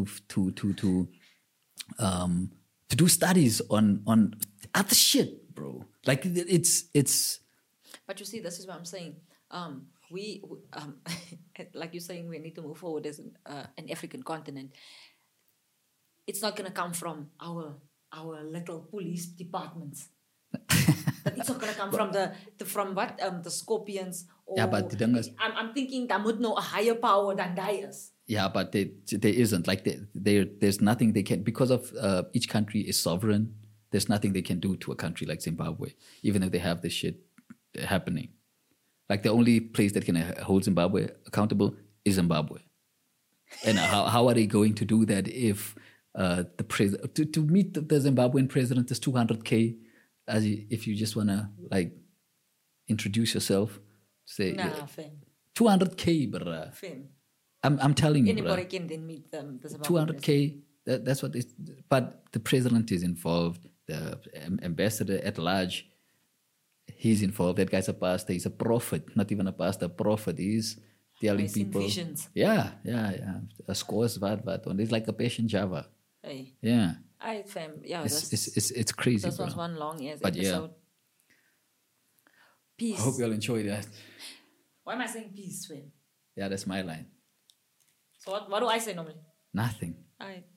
do studies on other shit, bro. Like it's. But you see, this is what I'm saying. We like you're saying, we need to move forward as an African continent. It's not going to come from our little police departments. But it's not going to come from the Scorpions. Or, yeah, but the thing is, I'm thinking that would know a higher power than theirs. Yeah, but there isn't. Like there's nothing they can, because of each country is sovereign. There's nothing they can do to a country like Zimbabwe, even if they have this shit happening. Like the only place that can hold Zimbabwe accountable is Zimbabwe. And how are they going to do that if the president to meet the Zimbabwean president is $200K? If you just wanna like introduce yourself, say fam. $200K, bruh. Fam. I'm telling you, anybody bruh. can then meet them. The Zimbabwean $200K. That's what. But the president is involved. The ambassador at large, he's involved. That guy's a pastor. He's a prophet. Not even a pastor. A prophet. He's telling people. Visions. Yeah. A scores what. And it's like a patient Java. Hey. Yeah. Alright, fam. Yeah, it's crazy. This was bro. one long ass But episode. Yeah. Peace. I hope you all enjoyed that. Why am I saying peace, fam? Yeah, that's my line. So what do I say normally? Nothing. Alright.